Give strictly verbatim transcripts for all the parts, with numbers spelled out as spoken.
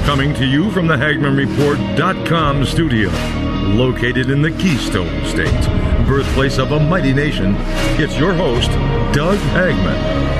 Coming to you from the Hagman Report dot com studio, located in the Keystone State, birthplace of a mighty nation, it's your host, Doug Hagman.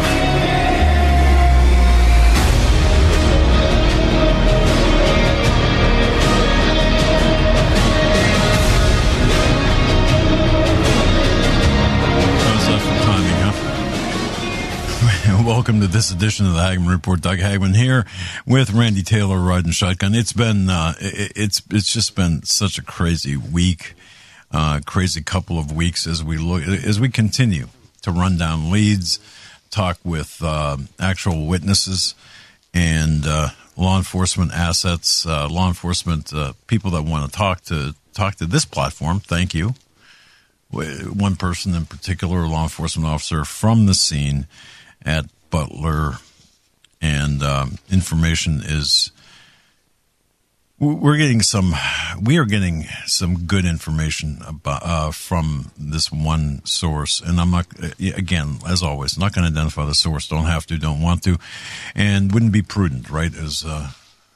Welcome to this edition of the Hagman Report. Doug Hagman here with Randy Taylor riding shotgun. It's been uh, it, it's it's just been such a crazy week, uh, crazy couple of weeks as we look as we continue to run down leads, talk with uh, actual witnesses and uh, law enforcement assets, uh, law enforcement uh, people that want to talk to talk to this platform. Thank you. One person in particular, a law enforcement officer from the scene at Butler, and um, information is we're getting some we are getting some good information about uh, from this one source, and I'm not again as always not going to identify the source. Don't have to, don't want to, and wouldn't be prudent, right? As uh,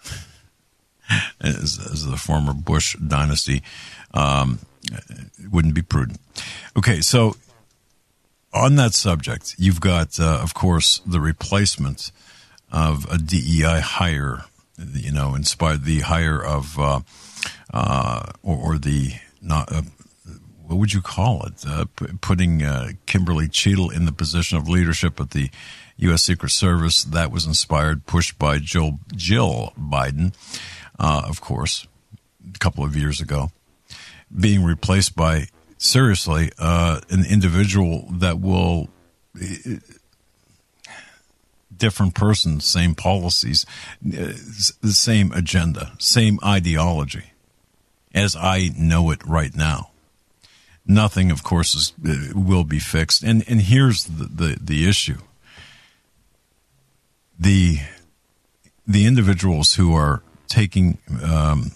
as, as the former Bush dynasty, um, it wouldn't be prudent. Okay, so. On that subject, you've got, uh, of course, the replacement of a D E I hire, you know, inspired the hire of, uh, uh, or, or the, not, uh, what would you call it? Uh, p- putting uh, Kimberly Cheadle in the position of leadership at the U S Secret Service. That was inspired, pushed by Jill, Jill Biden, uh, of course, a couple of years ago, being replaced by Seriously, uh, an individual that will, different person, same policies, the same agenda, same ideology, as I know it right now. Nothing, of course, is, will be fixed. And and here's the, the, the issue. The, the individuals who are taking... Um,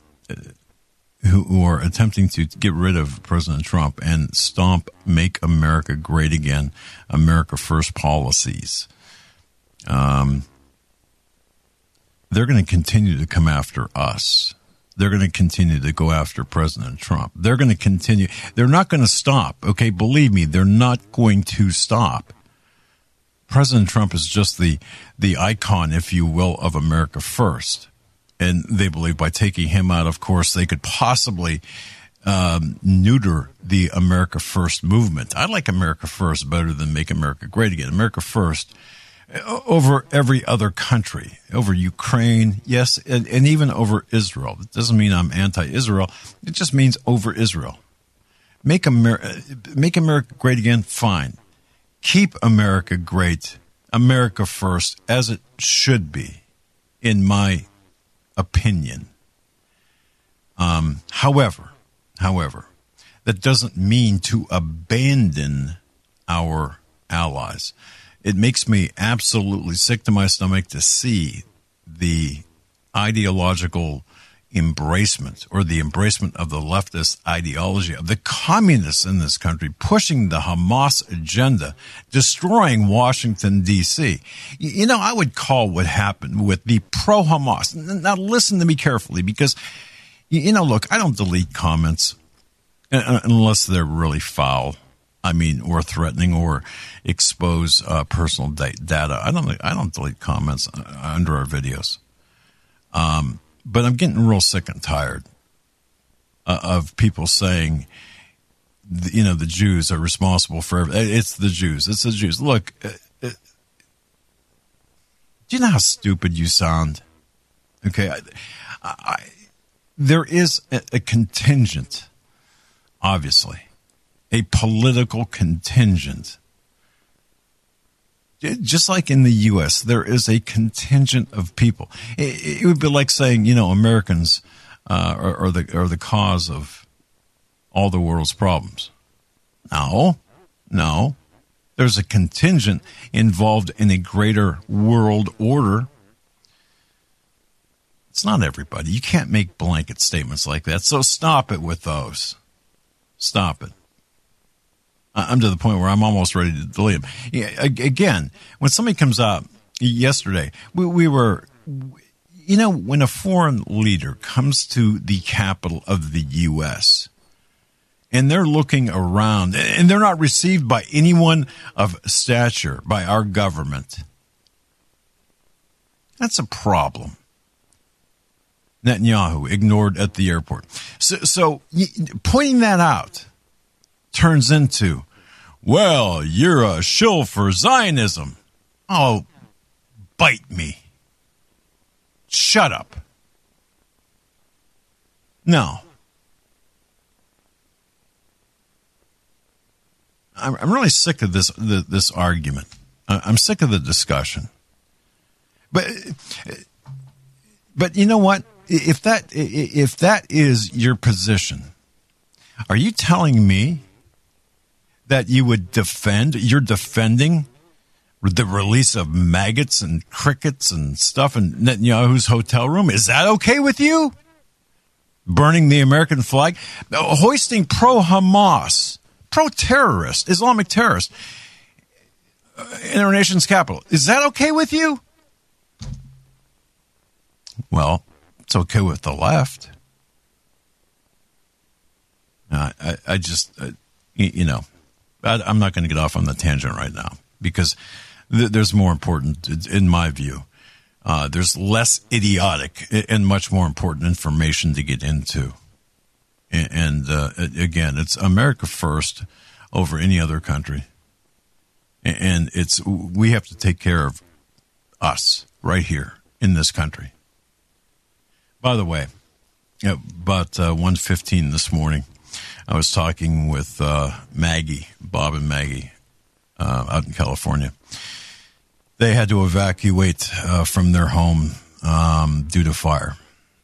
who are attempting to get rid of President Trump and stomp Make America Great Again, America First policies. Um, they're going to continue to come after us. They're going to continue to go after President Trump. They're going to continue. They're not going to stop. Okay, believe me, they're not going to stop. President Trump is just the, the icon, if you will, of America First. And they believe by taking him out, of course, they could possibly um, neuter the America First movement. I like America First better than Make America Great Again. America First over every other country, over Ukraine, yes, and, and even over Israel. It doesn't mean I'm anti-Israel. It just means over Israel. Make America, make America Great Again, fine. Keep America great, America First, as it should be, in my opinion. Um, however, however, that doesn't mean to abandon our allies. It makes me absolutely sick to my stomach to see the ideological embracement or the embracement of the leftist ideology of the communists in this country, pushing the Hamas agenda, destroying Washington, D C. You know, I would call what happened with the pro-Hamas. Now, listen to me carefully because, you know, look, I don't delete comments unless they're really foul. I mean, or threatening or expose uh, personal da- data. I don't, I don't delete comments under our videos. Um, But I'm getting real sick and tired uh, of people saying, you know, the Jews are responsible for everything. It's the Jews. It's the Jews. Look, uh, uh, do you know how stupid you sound? Okay. I, I, there is a, a contingent, obviously, a political contingent. Just like in the U S, there is a contingent of people. It, it would be like saying, you know, Americans uh, are, are the are the cause of all the world's problems. No, no. There's a contingent involved in a greater world order. It's not everybody. You can't make blanket statements like that. So stop it with those. Stop it. I'm to the point where I'm almost ready to delete them. Yeah, again, when somebody comes out yesterday, we, we were, you know, when a foreign leader comes to the capital of the U S and they're looking around and they're not received by anyone of stature, by our government, that's a problem. Netanyahu ignored at the airport. So, so pointing that out turns into, well, you're a shill for Zionism. Oh, bite me. Shut up. No. I'm, I'm really sick of this this argument. I'm sick of the discussion. But but you know what? If that if that is your position, are you telling me that you would defend, you're defending the release of maggots and crickets and stuff in Netanyahu's hotel room? Is that okay with you? Burning the American flag? Hoisting pro-Hamas, pro-terrorist, Islamic terrorist in our nation's capital. Is that okay with you? Well, it's okay with the left. Uh, I, I just, uh, you know, I, I'm not going to get off on the tangent right now because th- there's more important, in my view. Uh, there's less idiotic and much more important information to get into. And, and uh, again, it's America first over any other country. And it's we have to take care of us right here in this country. By the way, about uh, one fifteen this morning, I was talking with uh, Maggie, Bob and Maggie, uh, out in California. They had to evacuate uh, from their home um, due to fire.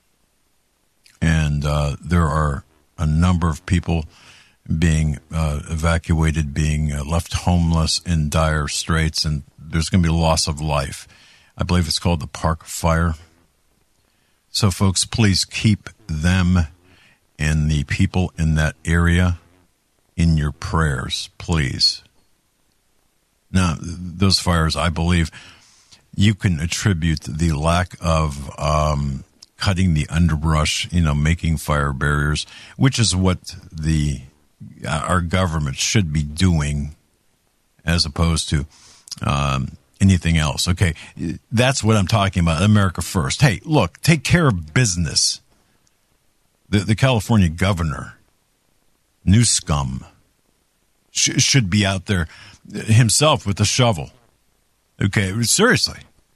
And uh, there are a number of people being uh, evacuated, being uh, left homeless in dire straits, and there's going to be a loss of life. I believe it's called the Park Fire. So, folks, please keep them and the people in that area in your prayers, please. Now, those fires, I believe, you can attribute the lack of um, cutting the underbrush, you know, making fire barriers, which is what the our government should be doing as opposed to um, anything else. Okay, that's what I'm talking about, America first. Hey, look, take care of business. The, the California governor, Newsom, sh- should be out there himself with a shovel. Okay, seriously.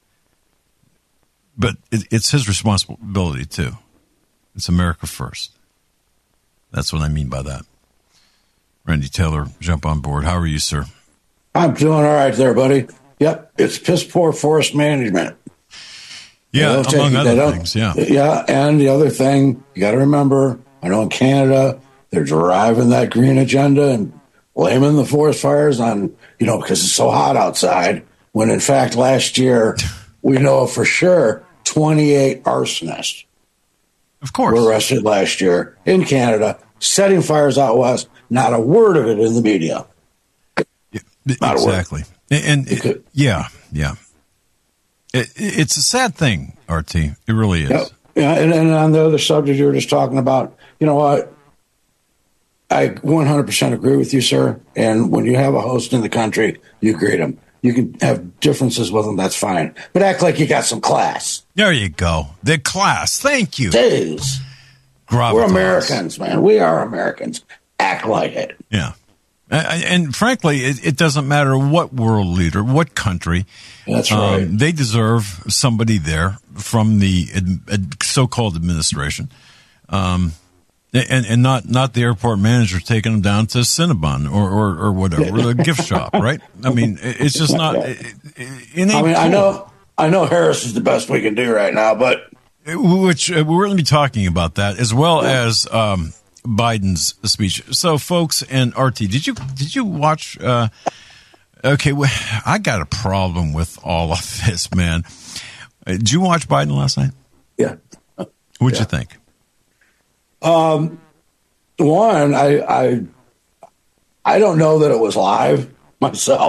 But it, it's his responsibility, too. It's America first. That's what I mean by that. Randy Taylor, jump on board. How are you, sir? I'm doing all right there, buddy. Yep, it's piss poor forest management. Yeah, among take, other things, yeah. Yeah, and the other thing, you got to remember, I know in Canada, they're driving that green agenda and blaming the forest fires on, you know, because it's so hot outside, when in fact last year, we know for sure twenty-eight arsonists of course were arrested last year in Canada, setting fires out west. Not a word of it in the media. Yeah, exactly. And, and it, yeah, yeah. It, it's a sad thing, R T. It really is. Yeah, yeah and, and on the other subject you were just talking about, you know what? I one hundred percent agree with you, sir. And when you have a host in the country, you greet them. You can have differences with them, that's fine. But act like you got some class. There you go. The class. Thank you. Jeez. Gravitas. We're Americans, man. We are Americans. Act like it. Yeah. And frankly, it, it doesn't matter what world leader, what country. That's right. Um, they deserve somebody there from the ad, so-called administration. Um, and, and not, not the airport manager taking them down to Cinnabon or, or, or whatever, or a gift shop, right? I mean, it's just not. It, it, it I mean, cool. I know, I know Harris is the best we can do right now, but which uh, we're going to be talking about that as well as um, Biden's speech. So, folks, and R T, did you did you watch? Uh, okay, well, I got a problem with all of this, man. Uh, did you watch Biden last night? Yeah. What'd yeah. you think? Um, one, I, I, I don't know that it was live myself.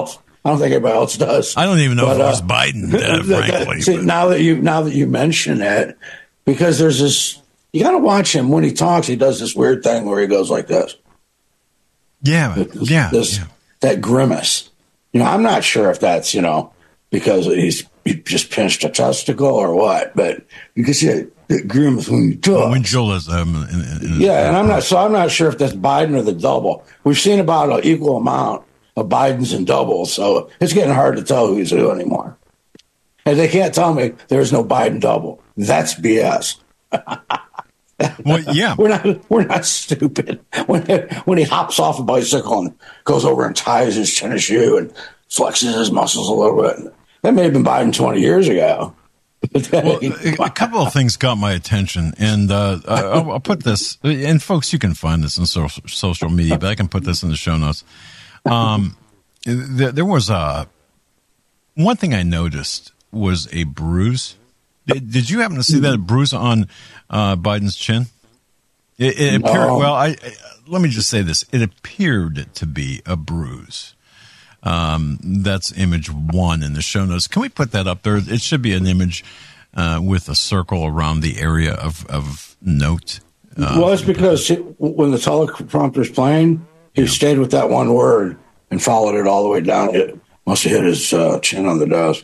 I don't think anybody else does. I don't even know but, if it was uh, Biden, uh, frankly. See, but. now that you now that you mention it, because there's this, you got to watch him when he talks. He does this weird thing where he goes like this. Yeah, this, yeah, this, yeah. That grimace. You know, I'm not sure if that's, you know, because he's he just pinched a testicle or what, but you can see that, that grimace when you talk. When Joel is, um, in, in, in yeah, and I'm not so I'm not sure if that's Biden or the double. We've seen about an equal amount of Bidens and doubles, so it's getting hard to tell who's who anymore. And they can't tell me there's no Biden double. That's B S. Well, yeah, we're not we're not stupid. When when he hops off a bicycle and goes over and ties his tennis shoe and flexes his muscles a little bit, that may have been Biden twenty years ago. Well, a, a couple of things got my attention, and uh, I'll, I'll put this. And folks, you can find this on social, social media, but I can put this in the show notes. Um, there, there was a one thing I noticed was a bruise. Did, did you happen to see that bruise on uh, Biden's chin? It, it appeared. No. Well, I, I let me just say this: it appeared to be a bruise. Um, that's image one in the show notes. Can we put that up there? It should be an image uh, with a circle around the area of, of note. Uh, well, it's because he, when the teleprompter's playing, he yeah. stayed with that one word and followed it all the way down. It must have hit his uh, chin on the desk.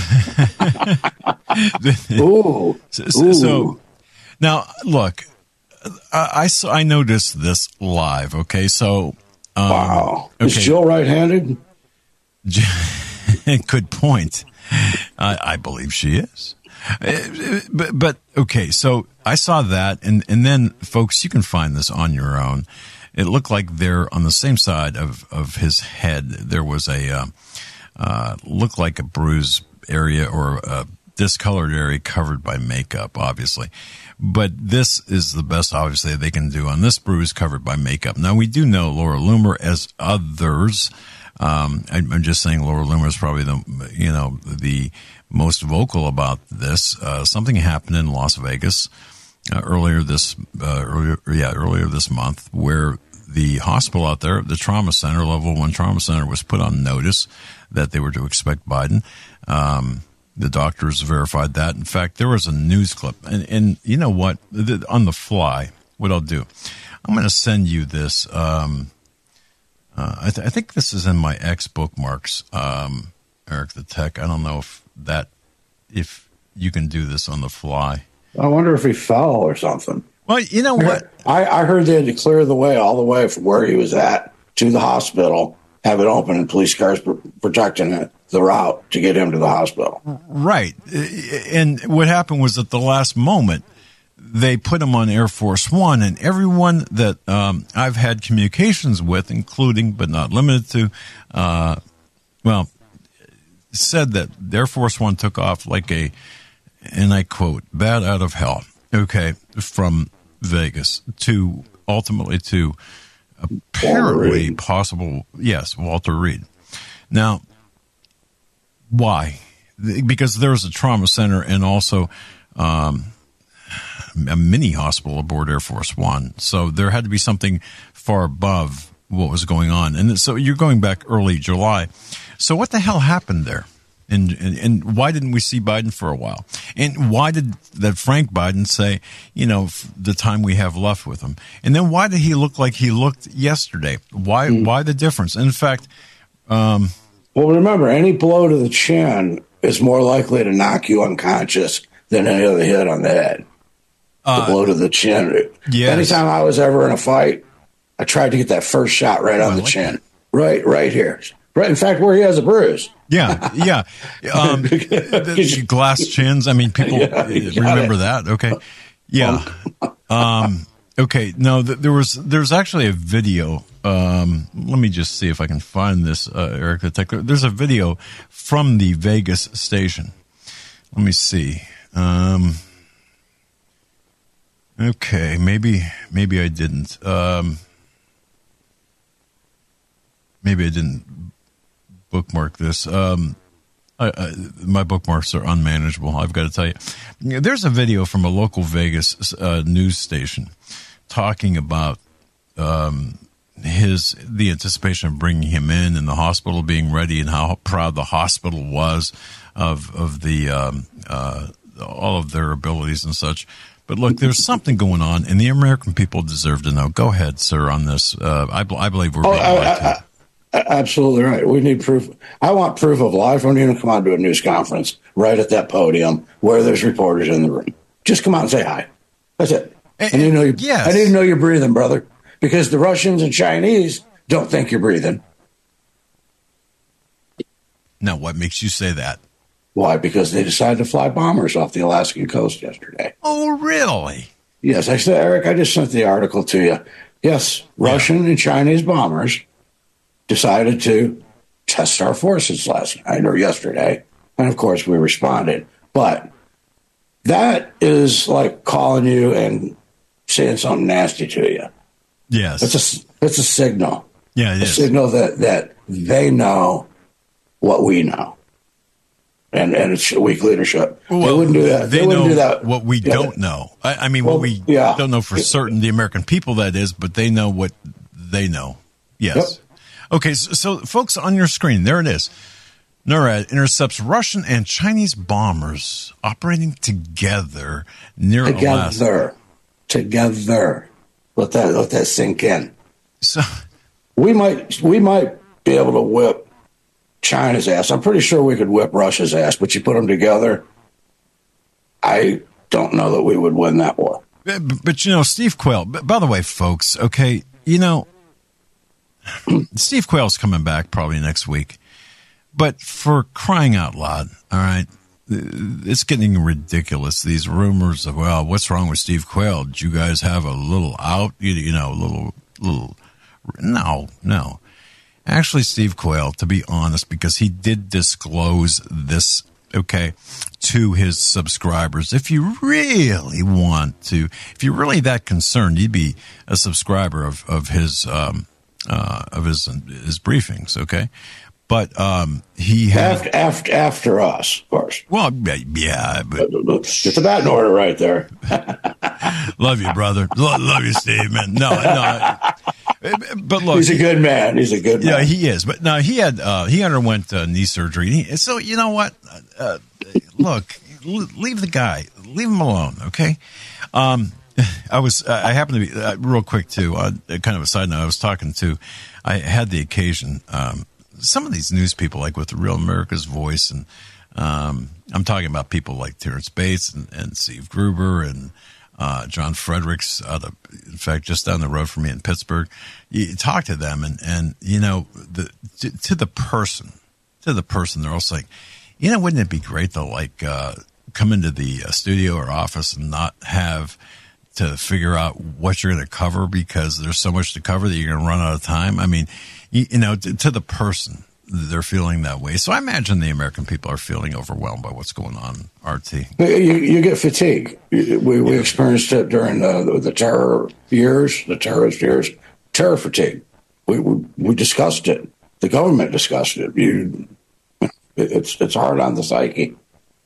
Ooh. So, Ooh. So now, look, I, I, saw, I noticed this live, okay? So, um, wow. Okay. Is Jill right-handed? Good point. I, I believe she is. But, but okay, so I saw that, and, and then, folks, you can find this on your own. It looked like there, on the same side of, of his head, there was a, uh, uh, looked like a bruise area or a discolored area covered by makeup, obviously. But this is the best, obviously, they can do on this bruise covered by makeup. Now, we do know Laura Loomer, as others. Um, I'm just saying Laura Loomer is probably the, you know, the most vocal about this. Uh, something happened in Las Vegas uh, earlier this, uh, earlier, yeah, earlier this month, where the hospital out there, the trauma center, level one trauma center, was put on notice that they were to expect Biden. Um, the doctors verified that. In fact, there was a news clip, and, and you know what? On the fly, what I'll do, I'm going to send you this. Um, Uh, I, th- I think this is in my ex bookmarks, um, Eric the Tech. I don't know if that, if you can do this on the fly. I wonder if he fell or something. Well, you know what? I, I heard they had to clear the way all the way from where he was at to the hospital, have it open, and police cars pr- protecting it, the route to get him to the hospital. Right. And what happened was at the last moment, they put him on Air Force One, and everyone that um, I've had communications with, including but not limited to, uh, well, said that Air Force One took off like a, and I quote, bat out of hell, okay, from Vegas to ultimately to apparently possible, yes, Walter Reed. Now, why? Because there was a trauma center and also um, a mini hospital aboard Air Force One. So there had to be something far above what was going on. And so you're going back early July. So what the hell happened there? And, and and why didn't we see Biden for a while? And why did that Frank Biden say, you know, the time we have left with him? And then why did he look like he looked yesterday? Why mm. why the difference? And in fact, um, well, remember, any blow to the chin is more likely to knock you unconscious than any other hit on the head. Uh, the blow to the chin. Yes. Anytime I was ever in a fight, I tried to get that first shot right oh, on the like chin, that. right, right here. Right. In fact, where he has a bruise. Yeah, yeah. Um, the glass chins. I mean, people yeah, remember it. that. Okay. Yeah. Um, okay. No, th- there was there's actually a video. Um, let me just see if I can find this, uh, Eric the Tech. There's a video from the Vegas station. Let me see. Um, okay, maybe maybe I didn't. Um, maybe I didn't bookmark this. Um, I, I, my bookmarks are unmanageable, I've got to tell you. There's a video from a local Vegas uh, news station talking about um, his the anticipation of bringing him in and the hospital being ready and how proud the hospital was of of the um, uh, all of their abilities and such. But look, there's something going on, and the American people deserve to know. Go ahead, sir, on this. Uh, I, I believe we're being oh, lied to. I, I, absolutely right. We need proof. I want proof of life. I don't even come on to a news conference right at that podium where there's reporters in the room. Just come out and say hi. That's it. And, I need to know you. Yes. I need to know you're breathing, brother, because the Russians and Chinese don't think you're breathing. Now, what makes you say that? Why? Because they decided to fly bombers off the Alaskan coast yesterday. Oh, really? Yes, I said, Eric, I just sent the article to you. Yes, Russian yeah. and Chinese bombers decided to test our forces last night or yesterday. And of course, we responded. But that is like calling you and saying something nasty to you. Yes. It's a, it's a signal. Yeah, it a is. signal that, that they know what we know. And and it's weak leadership. Well, they wouldn't do that. They, they wouldn't know do that. What we yeah. don't know. I, I mean, well, what we yeah. don't know for certain, the American people, that is, but they know what they know. Yes. Yep. Okay, so, so folks, on your screen, there it is. NORAD intercepts Russian and Chinese bombers operating together near together. Alaska. Together. Let that let that sink in. So we might we might be able to whip China's ass. I'm pretty sure we could whip Russia's ass, but you put them together, I don't know that we would win that war. But, but you know, Steve Quayle, by the way, folks, okay, you know, Steve Quayle's coming back probably next week. But for crying out loud, all right, it's getting ridiculous. These rumors of, well, what's wrong with Steve Quayle? Did you guys have a little out, you, you know, a little, little, no, no. Actually, Steve Quayle, to be honest, because he did disclose this, okay, to his subscribers. If you really want to, if you're really that concerned, you'd be a subscriber of, of his, um, uh, of his, his briefings, okay? But, um, he had. After, after, after us, of course. Well, yeah, but. It's a bad order right there. Love you, brother. Lo- love you, Steve, man. No, no. But look, he's a good man. He's a good man. Yeah, he is. But no, he had uh, he underwent uh, knee surgery. He, so you know what? Uh, look, leave the guy, leave him alone. Okay. Um, I was I happened to be uh, real quick too. Uh, kind of a side note. I was talking to. I had the occasion. Um, some of these news people, like with the Real America's Voice, and um, I'm talking about people like Terrence Bates and, and Steve Gruber and. Uh, John Fredericks, out of, in fact, just down the road from me in Pittsburgh. You talk to them, and, and you know, the, to, to the person, to the person, they're all saying, you know, wouldn't it be great to like uh, come into the uh, studio or office and not have to figure out what you're going to cover because there's so much to cover that you're going to run out of time? I mean, you, you know, to, to the person, they're feeling that way. So I imagine the American people are feeling overwhelmed by what's going on, R T. You, you get fatigue. We, we experienced it during the, the terror years, the terrorist years, terror fatigue. We, we we discussed it. The government discussed it. You, it's it's hard on the psyche.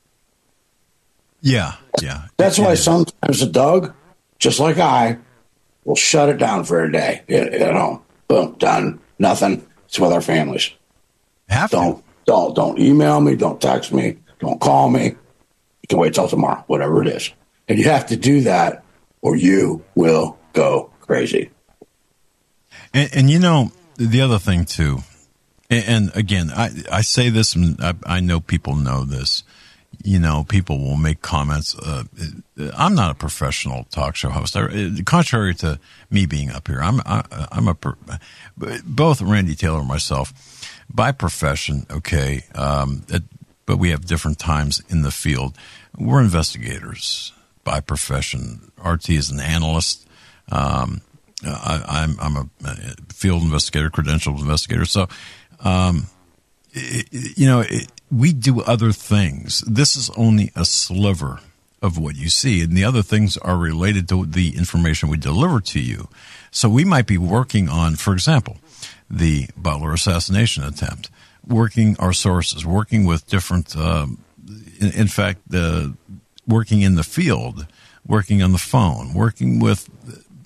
Yeah, yeah. That's it why is. sometimes Doug, just like I, will shut it down for a day. You, you know, boom, done, nothing. It's with our families. Have don't to. don't don't email me, don't text me, don't call me. You can wait till tomorrow, whatever it is. And you have to do that or you will go crazy. And, and you know, the other thing too, and, and again, I, I say this, and I, I know people know this, you know, people will make comments. Uh, I'm not a professional talk show host. I, contrary to me being up here, I'm, I, I'm a, both Randy Taylor and myself, by profession, okay, um, it, but we have different times in the field. We're investigators by profession. R T is an analyst. Um, I, I'm, I'm a field investigator, credentialed investigator. So, um, it, you know, it, we do other things. This is only a sliver of what you see, and the other things are related to the information we deliver to you. So we might be working on, for example, the Butler assassination attempt, working our sources, working with different, um, in, in fact, uh, working in the field, working on the phone, working with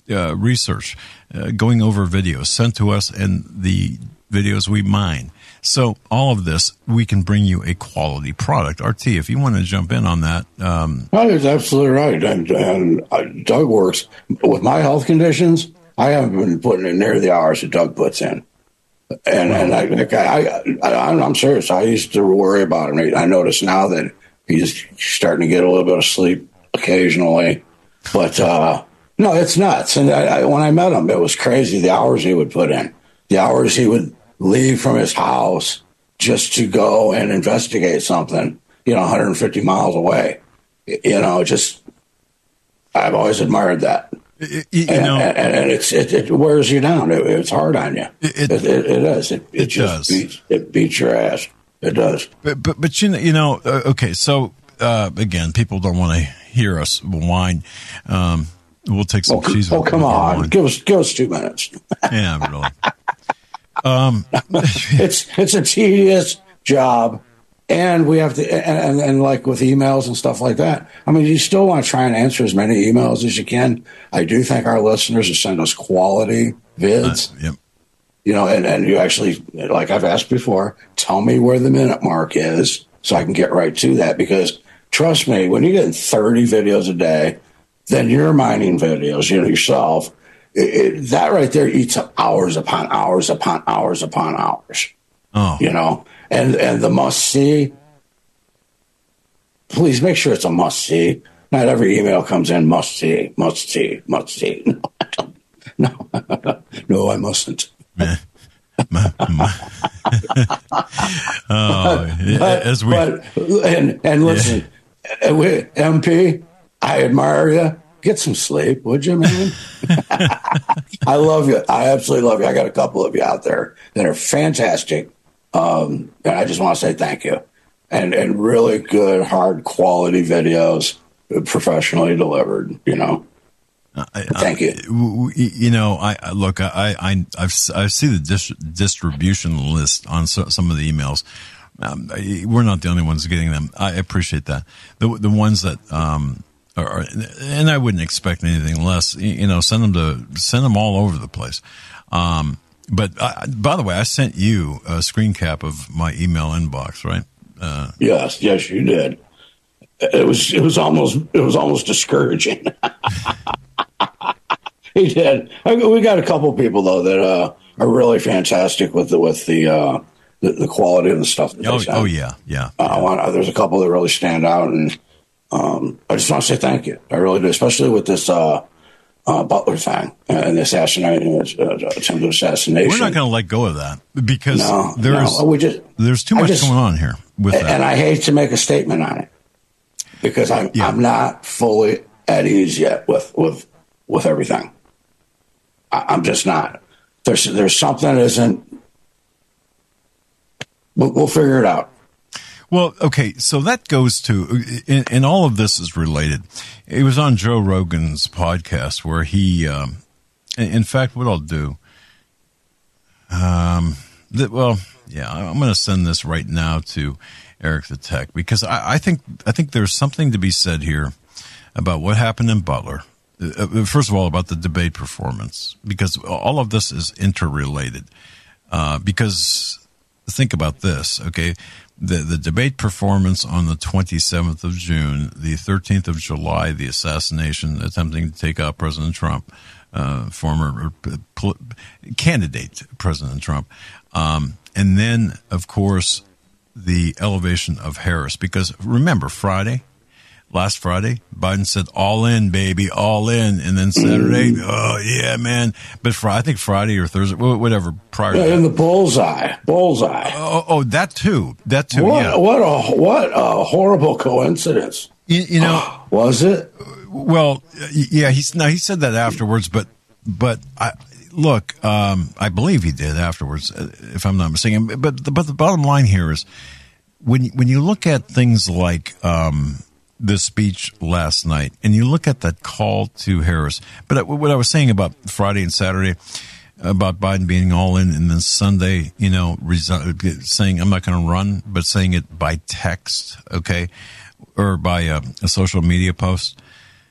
uh, research, uh, going over videos sent to us, and the videos we mine. So all of this, we can bring you a quality product. R T, if you want to jump in on that. Um, no, he's absolutely right. And, and uh, Doug works with my health conditions. I haven't been putting in near the hours that Doug puts in. And, and I, I, I, I'm serious. I used to worry about him. I notice now that he's starting to get a little bit of sleep occasionally. But uh, no, it's nuts. And I, I, when I met him, it was crazy the hours he would put in, the hours he would leave from his house just to go and investigate something, you know, one hundred fifty miles away. You know, just, I've always admired that. You, you and, know, and, and it's, it, it wears you down. It, it's hard on you. It, it, it, it does. It, it, it just does. Beats, it beats your ass. It does. But, but, but you know, you know uh, okay, so, uh, again, people don't want to hear us whine. Um, we'll take some oh, cheese. Oh, come on. Wine. Give us, give us two minutes. Yeah, really. Um, it's, it's a tedious job. And we have to, and, and, and like with emails and stuff like that, I mean, you still want to try and answer as many emails as you can. I do think our listeners will send us quality vids. Uh, yep. You know, and, and you actually, like I've asked before, tell me where the minute mark is so I can get right to that. Because trust me, when you're getting thirty videos a day, then you're mining videos, you know, yourself. It, it, that right there eats up hours upon hours upon hours upon hours. Oh. You know? And and the must see, please make sure it's a must see. Not every email comes in must see, must see, must see. No, I don't. No, no, I mustn't. oh, but, as we but, and and listen, yeah. M P, I admire you. Get some sleep, would you, man? I love you. I absolutely love you. I got a couple of you out there that are fantastic. Um, and I just want to say thank you. And and really good, hard quality videos, professionally delivered, you know. I, thank I, you. You know, I, I look, I, I, I've, I see the dis- distribution list on so, some of the emails. Um, we're not the only ones getting them. I appreciate that. The, the ones that, um, are, and I wouldn't expect anything less, you know, send them to, send them all over the place. Um, But uh, by the way, I sent you a screen cap of my email inbox, right? Uh, yes, yes, you did. It was it was almost it was almost discouraging. He did. We got a couple people though that uh, are really fantastic with the with the uh, the, the quality of the stuff. That oh, they send. oh yeah, yeah. Uh, I want, there's a couple that really stand out, and um, I just want to say thank you. I really do, especially with this. Uh, Uh, Butler thing and the assassination, uh, attempted assassination. We're not going to let go of that because no, there's no. We just, there's too much just, going on here with and, that. And I hate to make a statement on it because I'm yeah. I'm not fully at ease yet with with with everything. I, I'm just not. There's there's something that isn't. We'll, we'll figure it out. Well, okay, so that goes to, and, and all of this is related. It was on Joe Rogan's podcast where he, um, in fact, what I'll do, um, that, well, yeah, I'm going to send this right now to Eric the Tech because I, I think I think there's something to be said here about what happened in Butler. Uh, first of all, about the debate performance, because all of this is interrelated. Uh, because think about this, okay? The the debate performance on the twenty-seventh of June, the thirteenth of July, the assassination attempting to take out President Trump, uh, former uh, candidate President Trump, um, and then of course the elevation of Harris. Because remember Friday, last Friday, Biden said all in, baby, all in, and then Saturday, mm. oh yeah, man. But for I think Friday or Thursday, whatever. Prior yeah, to in the bullseye, bullseye. Oh, oh, that too, that too. What, yeah. what a what a horrible coincidence. You, you know, was it? Well, yeah. He's now he said that afterwards, but but I look, um, I believe he did afterwards, if I'm not mistaken. But the, but the bottom line here is when when you look at things like um, the speech last night, and you look at that call to Harris. But what I was saying about Friday and Saturday, about Biden being all in, and then Sunday, you know, resi- saying I'm not going to run, but saying it by text, okay, or by a, a social media post.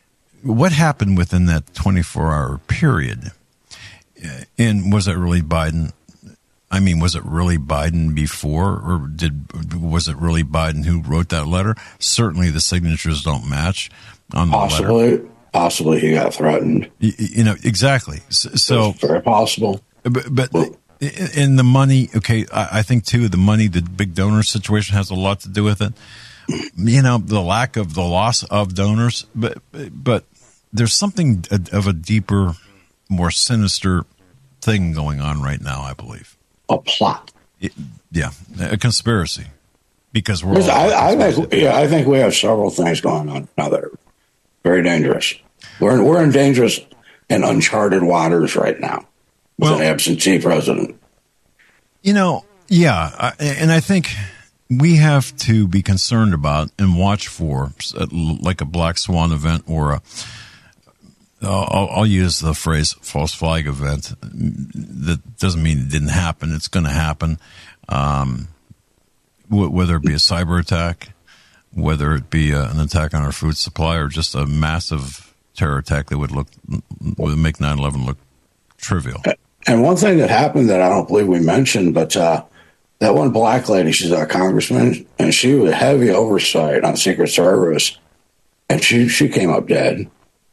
what happened within that twenty-four hour period? And was it really Biden? I mean, was it really Biden before, or did was it really Biden who wrote that letter? Certainly, the signatures don't match on the possibly, letter. Possibly, he got threatened. You, you know, exactly. So, so it's very possible. But, but well, in the money, okay, I, I think too the money, the big donor situation has a lot to do with it. You know, the lack of the loss of donors, but but there's something of a deeper, more sinister thing going on right now, I believe. A plot. It, yeah, a conspiracy. Because we're all I, I think, yeah, I think we have several things going on now that are very dangerous. We're in, we're in dangerous and uncharted waters right now with well, an absentee president. You know, yeah, and I think we have to be concerned about and watch for, like a black swan event or a, I'll, I'll use the phrase false flag event. That doesn't mean it didn't happen. It's going to happen. Um, w- whether it be a cyber attack, whether it be a, an attack on our food supply, or just a massive terror attack that would look would make nine eleven look trivial. And one thing that happened that I don't believe we mentioned, but uh, that one black lady, she's a congressman, and she was heavy oversight on Secret Service, and she she came up dead.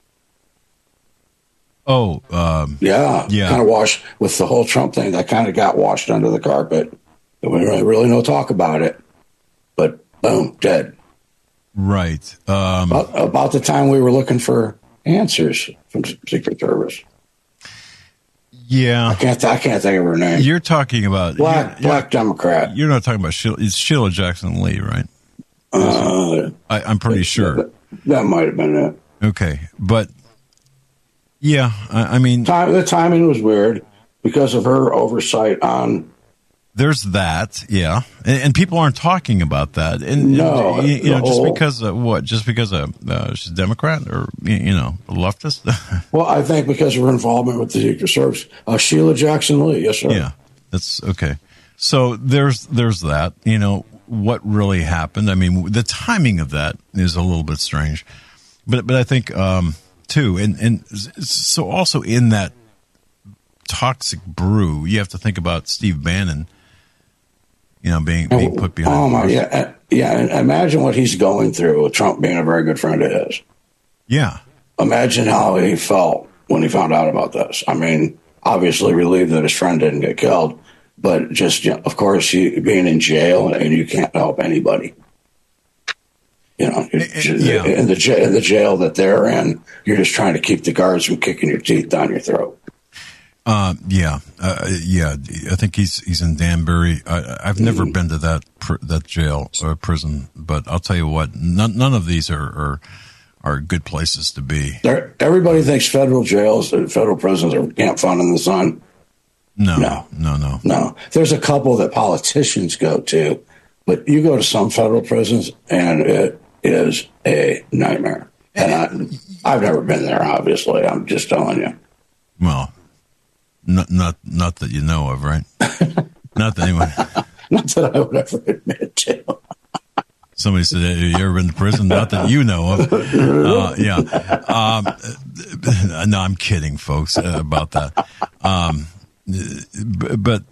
Oh, um, yeah, yeah. Kind of washed with the whole Trump thing. That kind of got washed under the carpet. We really, really no talk about it, but boom, dead. Right. Um, about, about the time we were looking for answers from Secret Service. Yeah, I can't. I can't think of her name. You're talking about black you're, black you're, Democrat. You're not talking about Sheila. It's Sheila Jackson Lee, right? Uh, I, I'm pretty sure that, that might have been it. Okay, but. Yeah, I, I mean... Time, the timing was weird because of her oversight on... There's that, yeah. And, and people aren't talking about that. And, no. and, you, you know, whole, just because of what? Just because of, uh, she's a Democrat or, you know, a leftist? Well, I think because of her involvement with the Secret Service. Uh, Sheila Jackson Lee, yes, sir. Yeah, that's okay. So there's there's that. You know, what really happened? I mean, the timing of that is a little bit strange. But, but I think... Um, too, and and so also in that toxic brew, you have to think about Steve Bannon, you know, being being put behind. Oh my, yeah, yeah. And imagine what he's going through with Trump being a very good friend of his. Yeah. Imagine how he felt when he found out about this. I mean, obviously relieved that his friend didn't get killed, but just, you know, of course, he, being in jail and you can't help anybody. You know, yeah. in the jail, in the jail that they're in, you're just trying to keep the guards from kicking your teeth down your throat. Uh, yeah, uh, yeah. I think he's he's in Danbury. I, I've never mm. been to that pr- that jail or prison, but I'll tell you what, none, none of these are, are are good places to be. They're, everybody thinks federal jails and federal prisons are camp fun in the sun. No, no, no, no, no. There's a couple that politicians go to, but you go to some federal prisons and it is a nightmare. And I, I've never been there, obviously. I'm just telling you. Well, not not not that you know of, right? Not that anyone. Not that I would ever admit to. Somebody said, "Have you ever been to prison?" Not that you know of. Uh, yeah. Um, no, I'm kidding, folks, uh, about that. Um, but,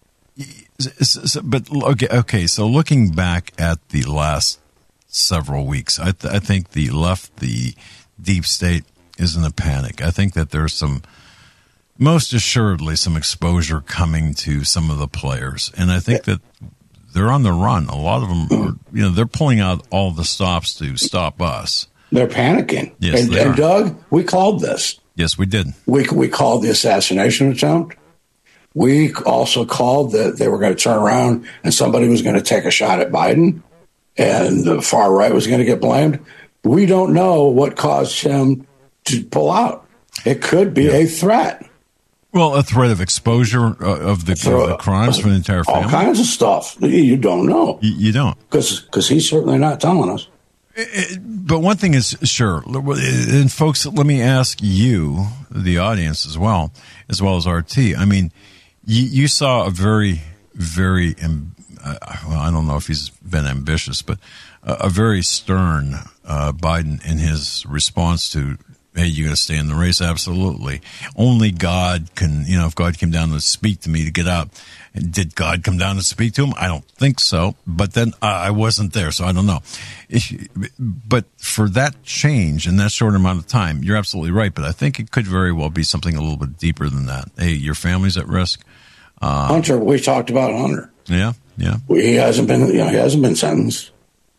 but okay, okay. So looking back at the last several weeks, I, th- I think the left, the deep state, is in a panic. I think that there's some, most assuredly, some exposure coming to some of the players, and I think that they're on the run. A lot of them, are, you know, they're pulling out all the stops to stop us. They're panicking. Yes, and, they and are. Doug, we called this. Yes, we did. We we called the assassination attempt. We also called that they were going to turn around and somebody was going to take a shot at Biden, and the far right was going to get blamed. We don't know what caused him to pull out. It could be yeah. a threat. Well, a threat of exposure of the, of the crimes for the entire family. All kinds of stuff. You don't know. You, you don't. Because he's certainly not telling us. It, but one thing is sure, and folks, let me ask you, the audience as well, as well as R T. I mean, you, you saw a very, very, uh, well, I don't know if he's been ambitious, but a, a very stern uh, Biden in his response to Hey, you got to stay in the race. Absolutely. Only God can, you know, if God came down to speak to me to get out. Did God come down to speak to him? I don't think so. But then uh, I wasn't there, so I don't know. If, but for that change in that short amount of time, you're absolutely right. But I think it could very well be something a little bit deeper than that. Hey, your family's at risk. Uh, Hunter, we talked about Hunter. Yeah, yeah. He hasn't been, you know, he hasn't been sentenced.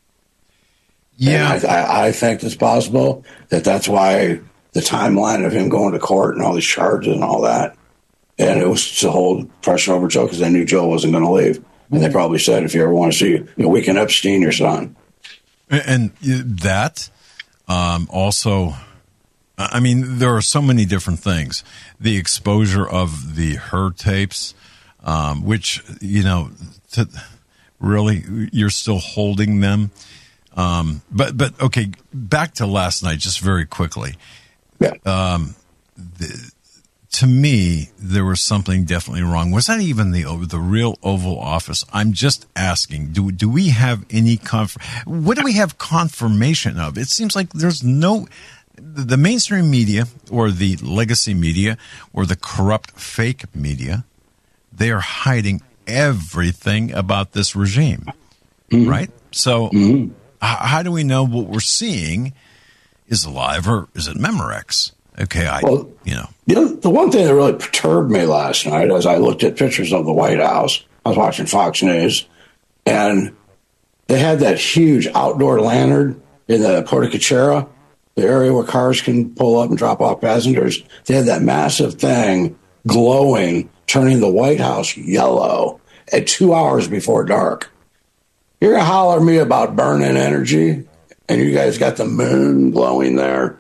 Yeah, And I, I, I think it's possible that that's why the timeline of him going to court and all these charges and all that, and it was to hold pressure over Joe because they knew Joe wasn't going to leave, and they probably said, "If you ever want to see, you know, we can Epstein your son." And that um, also, I mean, there are so many different things. The exposure of the her tapes, um, which you know, to, really, you're still holding them. Um, but, but okay, back to last night, just very quickly. Yeah. Um, the, to me, there was something definitely wrong. Was that even the, the real Oval Office? I'm just asking, do, do we have any conf, what do we have confirmation of? It seems like there's no, the mainstream media or the legacy media or the corrupt fake media, they are hiding everything about this regime, mm-hmm. right? So, mm-hmm. How do we know what we're seeing is alive or is it Memorex? Okay, I, well, you know. You know, the one thing that really perturbed me last night as I looked at pictures of the White House, I was watching Fox News, and they had that huge outdoor lantern in the Porta Cochera, the area where cars can pull up and drop off passengers. They had that massive thing glowing, turning the White House yellow at two hours before dark. You're going to holler at me about burning energy, and you guys got the moon glowing there.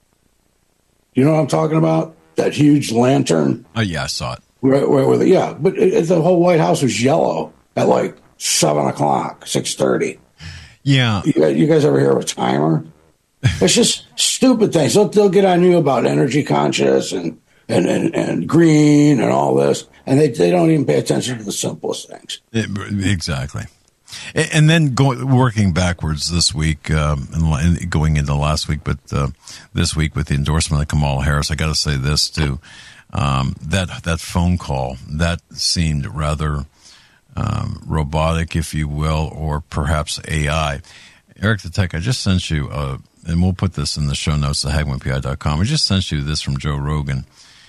You know what I'm talking about? That huge lantern. Oh, yeah, I saw it. Where, where, where the, yeah, but it, it, the whole White House was yellow at like seven o'clock, six thirty. Yeah. You guys, you guys ever hear of a timer? It's just stupid things. They'll, they'll get on you about energy conscious and, and, and, and green and all this, and they, they don't even pay attention to the simplest things. It, exactly. And then going working backwards this week, um, and going into last week, but uh, this week with the endorsement of Kamala Harris, I got to say this too: um, that that phone call that seemed rather um, robotic, if you will, or perhaps A I. Eric the Tech, I just sent you, uh, and we'll put this in the show notes at hagman p i dot com. I just sent you this from Joe Rogan.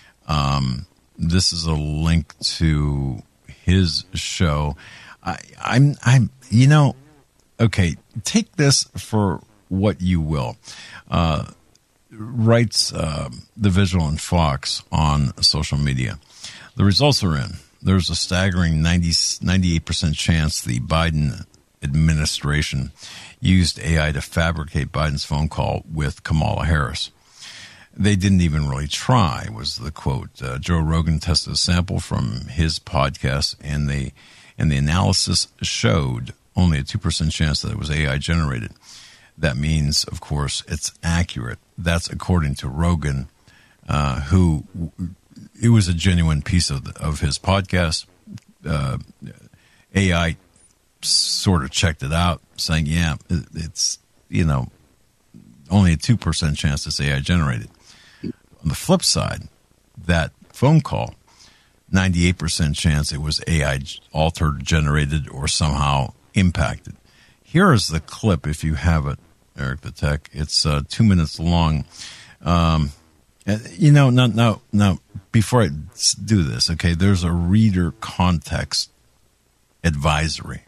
Um, this is a link to his show. I, I'm, I'm, you know, okay, take this for what you will. Uh, writes uh, the Vigilant Fox on social media. The results are in. There's a staggering ninety, ninety-eight percent chance the Biden administration used A I to fabricate Biden's phone call with Kamala Harris. They didn't even really try, was the quote. Uh, Joe Rogan tested a sample from his podcast, and they and the analysis showed only a two percent chance that it was A I generated. That means, of course, it's accurate. That's according to Rogan, uh, who it was a genuine piece of the, of his podcast. Uh, A I sort of checked it out, saying, yeah, it, it's, you know, only a two percent chance it's A I generated. On the flip side, that phone call, ninety-eight percent chance it was A I altered, generated, or somehow impacted. Here is the clip, if you have it, Eric the Tech. It's uh, two minutes long. Um, you know, now, now, now, before I do this, okay, there's a reader context advisory.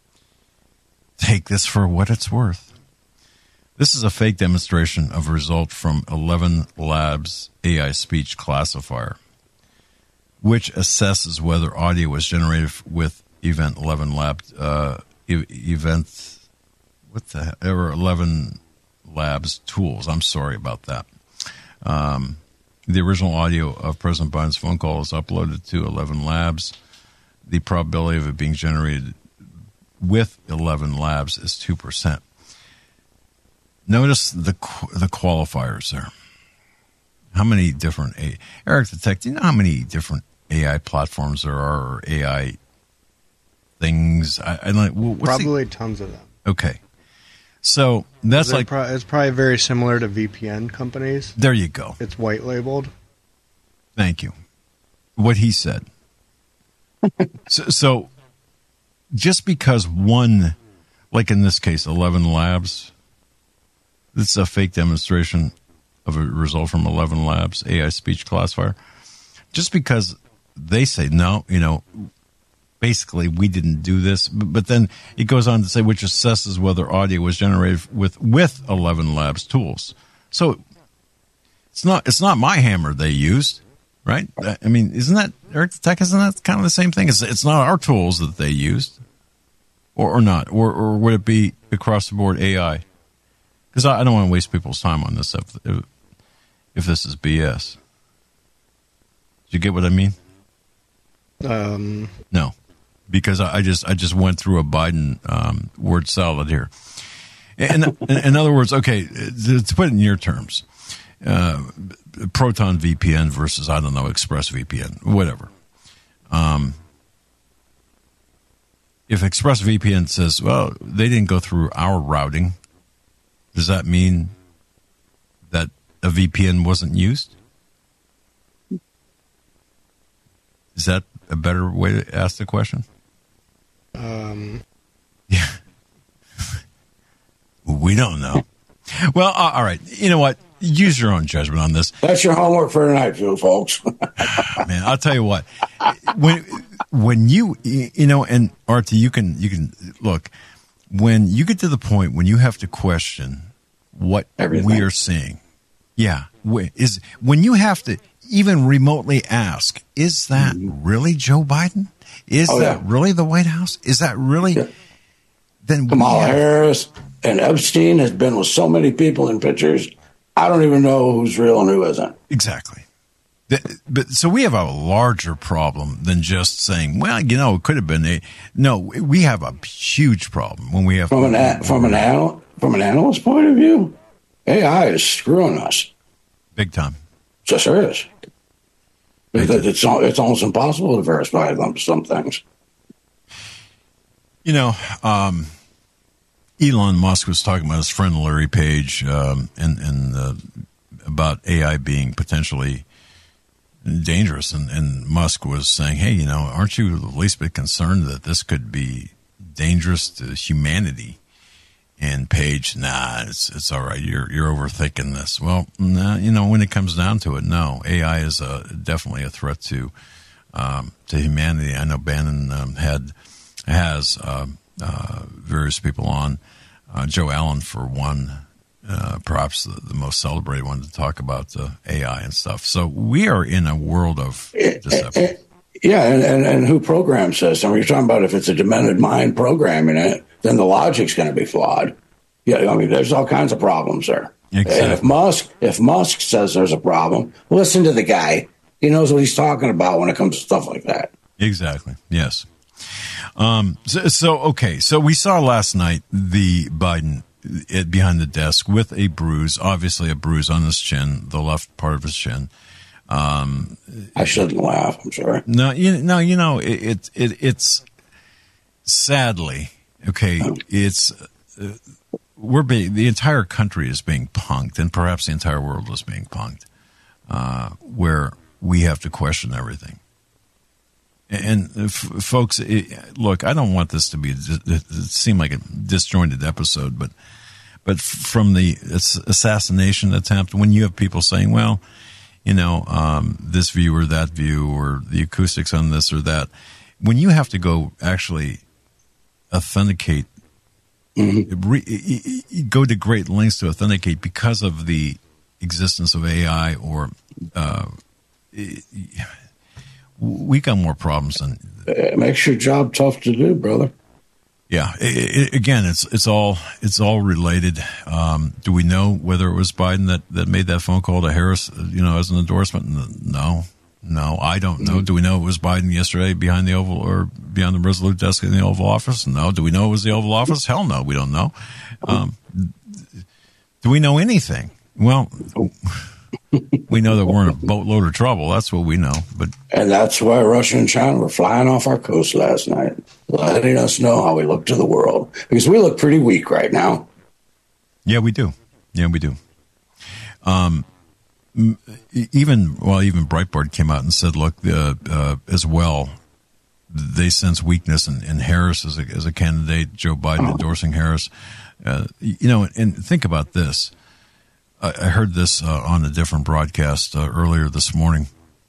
Take this for what it's worth. This is a fake demonstration of a result from eleven Labs A I speech classifier, which assesses whether audio was generated with Event eleven Lab, uh, e- event, what the heck, or eleven Labs tools. I'm sorry about that. Um, the original audio of President Biden's phone call is uploaded to eleven Labs. The probability of it being generated with eleven Labs is two percent. Notice the the qualifiers there. How many different A- Eric the Tech, do you know how many different A I platforms there are, or A I things? I, I what's Probably the, tons of them. Okay. So that's like pro- it's probably very similar to V P N companies. There you go. It's white labeled. Thank you. What he said. so, so just because one, like in this case, eleven Labs, this is a fake demonstration of a result from eleven Labs A I speech classifier. Just because they say no, you know, basically we didn't do this, but, but then it goes on to say which assesses whether audio was generated with with eleven Labs tools. So it's not it's not my hammer they used, right? I mean, isn't that Eric the Tech? Isn't that kind of the same thing? It's it's not our tools that they used, or or not, or or would it be across the board A I? Because I, I don't want to waste people's time on this if if, if this is B S. Do you get what I mean? Um, no, because I just I just went through a Biden um, word salad here. In, in, in other words, okay, to, to put it in your terms, uh, Proton V P N versus I don't know ExpressVPN, whatever. Um, if ExpressVPN says, well, they didn't go through our routing, does that mean that a V P N wasn't used? Is that a better way to ask the question? Um, yeah. We don't know. Well, uh, all right. You know what? Use your own judgment on this. That's your homework for tonight, folks. Man, I'll tell you what. When when you you know, and Artie, you can you can look. When you get to the point when you have to question what Everything. we are seeing, yeah, is when you have to even remotely ask, is that mm-hmm. really Joe Biden? Is oh, that yeah. really the White House? Is that really? Yeah. Then Kamala have- Harris and Epstein has been with so many people in pictures. I don't even know who's real and who isn't. Exactly. But so we have a larger problem than just saying, well, you know, it could have been a. No, we have a huge problem when we have from an from an anal, from an analyst point of view. A I is screwing us big time. Just there is. Because it's it's almost impossible to verify them, some things. You know, um, Elon Musk was talking about his friend Larry Page um, and, and uh, about A I being potentially dangerous. And, and Musk was saying, hey, you know, aren't you the least bit concerned that this could be dangerous to humanity? And Page, nah, it's it's all right. You're you're overthinking this. Well, nah, you know, when it comes down to it, no, A I is a, definitely a threat to um, to humanity. I know Bannon um, had has uh, uh, various people on, uh, Joe Allen for one, uh, perhaps the, the most celebrated one to talk about uh, A I and stuff. So we are in a world of deception. Yeah, and, and, and who programs this? I mean, you're talking about if it's a demented mind programming it, then the logic's going to be flawed. Yeah, I mean, there's all kinds of problems there. Exactly. And if Musk, if Musk says there's a problem, listen to the guy. He knows what he's talking about when it comes to stuff like that. Exactly. Yes. Um, so, so, okay. So we saw last night the Biden it, behind the desk with a bruise, obviously a bruise on his chin, the left part of his chin. Um, I shouldn't laugh. I'm sorry. No, you no, you know, it, it, it it's sadly, okay. It's, uh, we're being, the entire country is being punked, and perhaps the entire world is being punked, uh, where we have to question everything. And f- folks, it, look, I don't want this to be, it seem like a disjointed episode, but, but from the assassination attempt, when you have people saying, well, you know, um, this view or that view, or the acoustics on this or that, when you have to go actually authenticate, mm-hmm. re, go to great lengths to authenticate because of the existence of A I, or uh, we got more problems than. It makes your job tough to do, brother. Yeah. It, it, again, it's it's all it's all related. Um, do we know whether it was Biden that, that made that phone call to Harris, you know, as an endorsement? No, no, I don't know. Mm-hmm. Do we know it was Biden yesterday behind the Oval or behind the Resolute desk in the Oval Office? No. Do we know it was the Oval Office? Hell no, we don't know. Um, do we know anything? Well, we know that we're in a boatload of trouble. That's what we know. But and that's why Russia and China were flying off our coast last night, letting us know how we look to the world, because we look pretty weak right now. Yeah, we do. Yeah, we do. Um, even well, even Breitbart came out and said, "Look, uh, uh, as well, they sense weakness in, in Harris as a, as a candidate. Joe Biden endorsing Harris. Uh, you know, and think about this. I, I heard this uh, on a different broadcast uh, earlier this morning.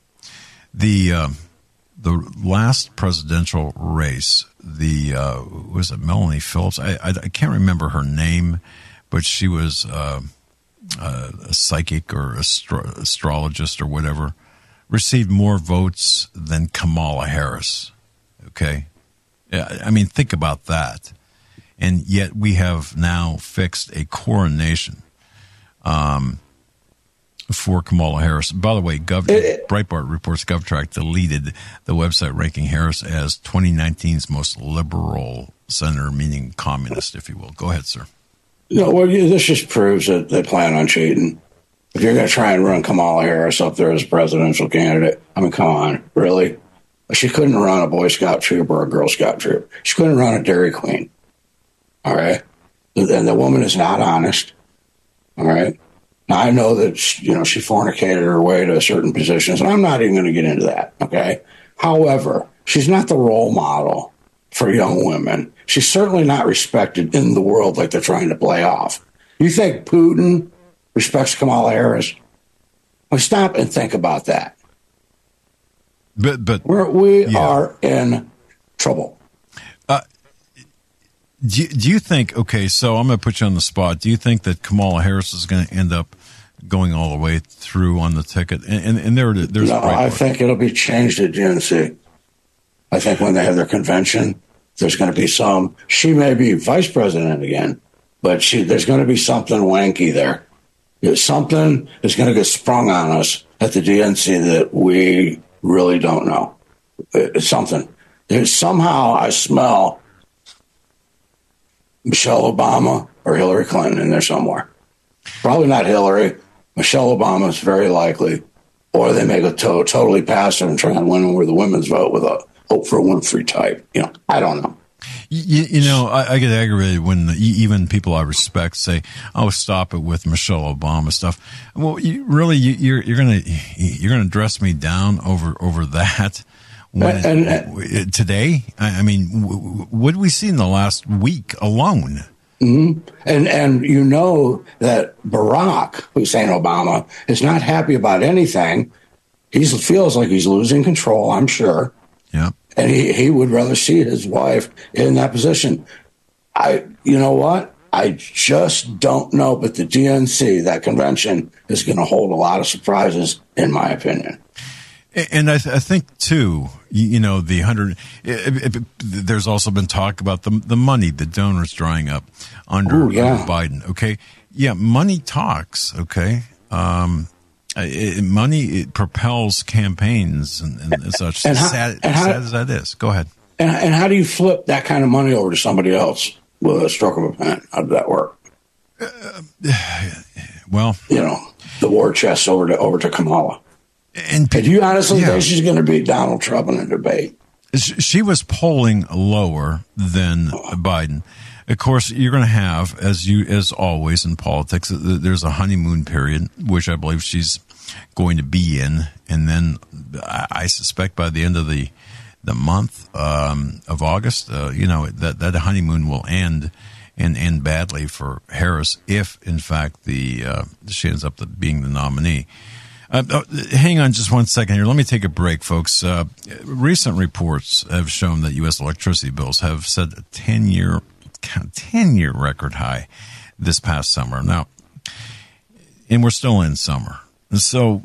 The uh, the last presidential race, the uh, was it Melanie Phillips? I, I, I can't remember her name, but she was uh, uh, a psychic or astro- astrologist or whatever. Received more votes than Kamala Harris. Okay, yeah, I mean, think about that. And yet we have now fixed a coronation um, for Kamala Harris. By the way, Gov- Breitbart reports GovTrack deleted the website ranking Harris as twenty nineteen's most liberal senator, meaning communist, if you will. Go ahead, sir. No, well, this just proves that they plan on cheating. If you're going to try and run Kamala Harris up there as presidential candidate, I mean, come on, really? She couldn't run a Boy Scout troop or a Girl Scout troop. She couldn't run a Dairy Queen. All right. And the woman is not honest. All right. Now, I know that, she, you know, she fornicated her way to certain positions, and I'm not even going to get into that. Okay. However, she's not the role model for young women. She's certainly not respected in the world like they're trying to play off. You think Putin respects Kamala Harris? Well, stop and think about that. But, but We're, we yeah. are in trouble. Uh, Do you, do you think, okay, so I'm going to put you on the spot. Do you think that Kamala Harris is going to end up going all the way through on the ticket? And, and, and there, there's No, I think it'll be changed at G N C. I think when they have their convention, there's going to be some. She may be vice president again, but she, there's going to be something wanky there. There's something is going to get sprung on us at the D N C that we really don't know. It's something. There's somehow I smell Michelle Obama or Hillary Clinton in there somewhere. Probably not Hillary. Michelle Obama is very likely. Or they make a to- totally passive and try and win over the women's vote with a Oprah Winfrey type. You know, I don't know. You, you know, I, I get aggravated when the, even people I respect say, "Oh, stop it with Michelle Obama stuff." Well, you, really, you, you're you're gonna you're gonna dress me down over over that. When And- it, today, I, I mean, w- what did we see in the last week alone? Mm-hmm. And and you know that Barack Hussein Obama is not happy about anything. He feels like he's losing control, I'm sure. Yeah. And he, he would rather see his wife in that position. I, you know what? I just don't know. But the D N C, that convention, is going to hold a lot of surprises, in my opinion. And I, th- I think too, you, you know, the hundred. It, it, it, there's also been talk about the the money, the donors drying up under, Ooh, yeah. under Biden. Okay, yeah, money talks. Okay, um, it, money it propels campaigns and, and such. And how- sad, and how- sad as that is. Go ahead. And, and how do you flip that kind of money over to somebody else with a stroke of a pen? How did that work? Uh, well, You know, the war chest over to over to Kamala. and Do you honestly yeah. think she's going to beat Donald Trump in a debate? She was polling lower than Biden. Of course, you're going to have, as you as always in politics, there's a honeymoon period, which I believe she's going to be in, and then I suspect by the end of the the month um, of August, uh, you know, that that honeymoon will end and end badly for Harris if, in fact, the uh, she ends up being the nominee. Uh, uh, hang on just one second here. Let me take a break, folks. Uh, recent reports have shown that U S electricity bills have set a ten-year ten-year record high this past summer. Now, and we're still in summer. And so,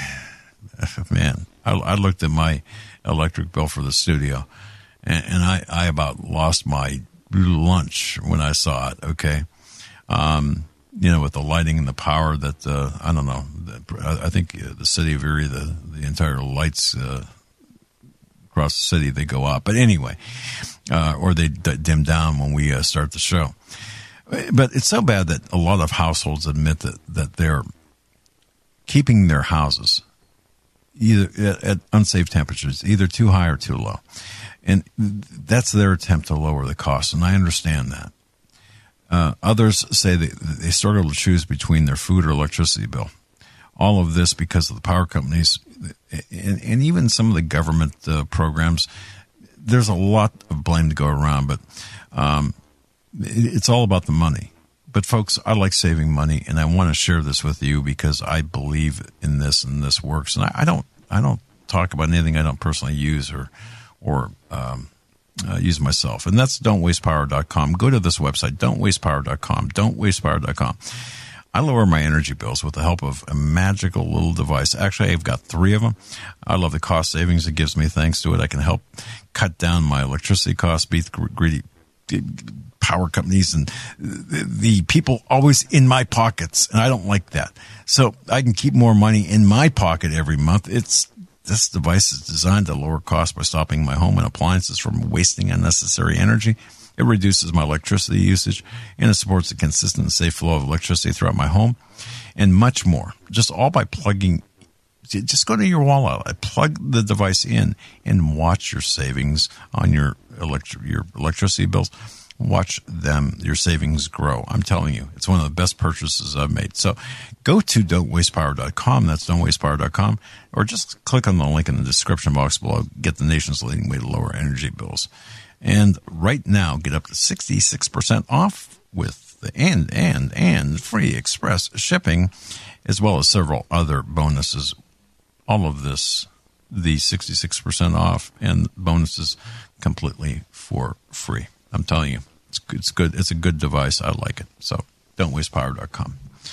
man, I, I looked at my electric bill for the studio, and, and I, I about lost my lunch when I saw it, okay? Um You know, with the lighting and the power that, uh, I don't know, I think the city of Erie, the, the entire lights uh, across the city, they go up. But anyway, uh, or they d- dim down when we uh, start the show. But it's so bad that a lot of households admit that, that they're keeping their houses either at, at unsafe temperatures, either too high or too low. And that's their attempt to lower the cost, and I understand that. Uh, others say they, they struggle to choose between their food or electricity bill. All of this because of the power companies and, and even some of the government uh, programs. There's a lot of blame to go around, but um, it, it's all about the money. But folks, I like saving money, and I want to share this with you because I believe in this and this works. And I, I don't, I don't talk about anything I don't personally use or, or um, uh, use myself. And that's don't waste power dot com. Go to this website, don't waste power dot com, don't waste power dot com. I lower my energy bills with the help of a magical little device. Actually, I've got three of them. I love the cost savings it gives me. Thanks to it, I can help cut down my electricity costs, beat greedy power companies and the people always in my pockets, and I don't like that. So I can keep more money in my pocket every month. It's this device is designed to lower costs by stopping my home and appliances from wasting unnecessary energy. It reduces my electricity usage, and it supports a consistent and safe flow of electricity throughout my home, and much more. Just all by plugging. Just go to your wall outlet, plug the device in, and watch your savings on your electric your electricity bills. Watch them, your savings grow. I'm telling you, it's one of the best purchases I've made. So go to don't waste power dot com. That's don't waste power dot com. Or just click on the link in the description box below. Get the nation's leading way to lower energy bills. And right now, get up to sixty-six percent off with the and, and, and free express shipping, as well as several other bonuses. All of this, the sixty-six percent off and bonuses completely for free. I'm telling you, it's good. It's good. It's a good device. I like it. So don't waste power dot com.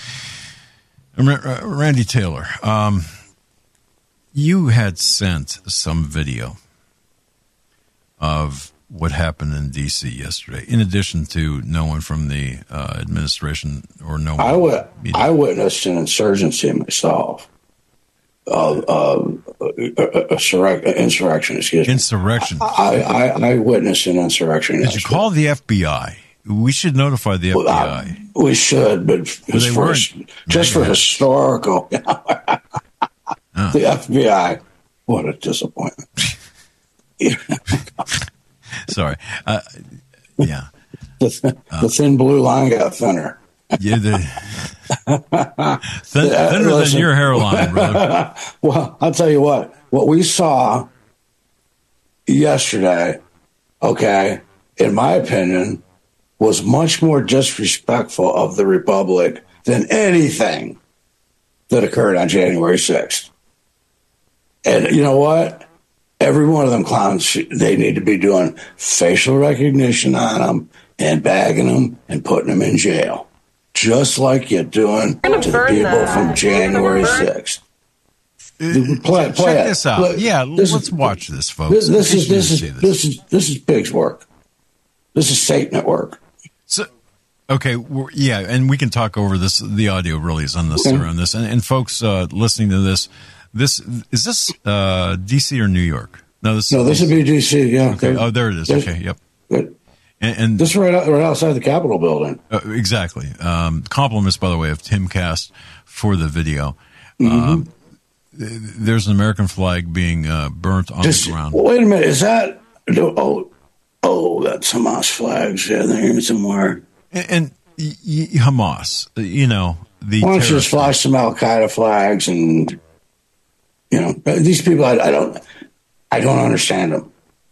Randy Taylor, um, you had sent some video of what happened in D C yesterday, in addition to no one from the uh, administration or no one. I, w- I witnessed an insurgency myself. Uh, uh, insurrection, excuse me. Insurrection. I, I, I witnessed an insurrection. Did you call the F B I? We should notify the F B I. Well, we should, but just for, just for historical. oh. The F B I, what a disappointment. Sorry. Uh, yeah. The, the thin blue line got thinner. Yeah, the, thin, thinner uh, than your hairline, brother. Well, I'll tell you what. What we saw yesterday, okay, in my opinion, was much more disrespectful of the Republic than anything that occurred on January sixth. And you know what? Every one of them clowns, they need to be doing facial recognition on them and bagging them and putting them in jail. Just like you're doing to the people that. from January sixth. Uh, play, play check it. this out. Look, yeah, this let's is, watch this, folks. This, this is this is this. this is this is pig's work. This is Satan at work. So, okay, yeah, and we can talk over this. The audio really is unnecessary okay. on this. And, and folks uh, listening to this, this is this uh, D C or New York? No, this no, this would be D C. Yeah. Okay. Oh, there it is. Okay. Yep. Good. And, and this is right, out, right outside the Capitol building. Uh, exactly. Um, compliments, by the way, of Timcast for the video. Mm-hmm. Um, there's an American flag being uh, burnt on Just, the ground. Wait a minute. Is that? Oh, oh, that's Hamas flags. Yeah, they're here somewhere. And, and y- y- Hamas, you know, the. Why don't you just flash some Al Qaeda flags and, you know, these people? I, I don't, I don't understand them.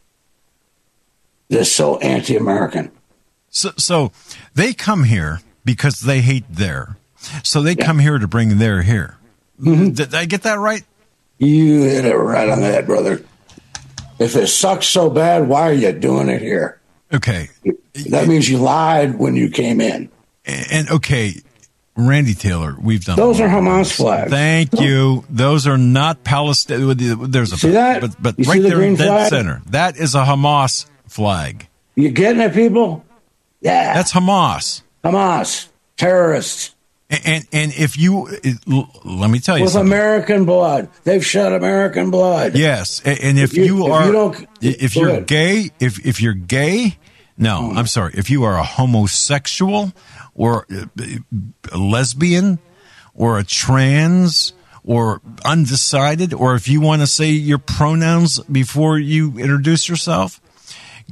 They're so anti-American. So, so they come here because they hate there. So they yeah. come here to bring their here. Mm-hmm. Did I get that right? You hit it right on the head, brother. If it sucks so bad, why are you doing it here? Okay. That means you lied when you came in. And, okay, Randy Taylor, we've done those are Hamas flags. Thank you. Those are not Palestine. There's a see that? But, but you right the there in dead flag? center, that is a Hamas flag. You getting it, people? Yeah, that's Hamas. Hamas terrorists. And and, and if you let me tell you, with something. American blood, they've shed American blood. Yes, and, and if, if you, you if are, you don't, if you're ahead. gay, if if you're gay, no, mm. I'm sorry, if you are a homosexual or a lesbian or a trans or undecided, or if you want to say your pronouns before you introduce yourself,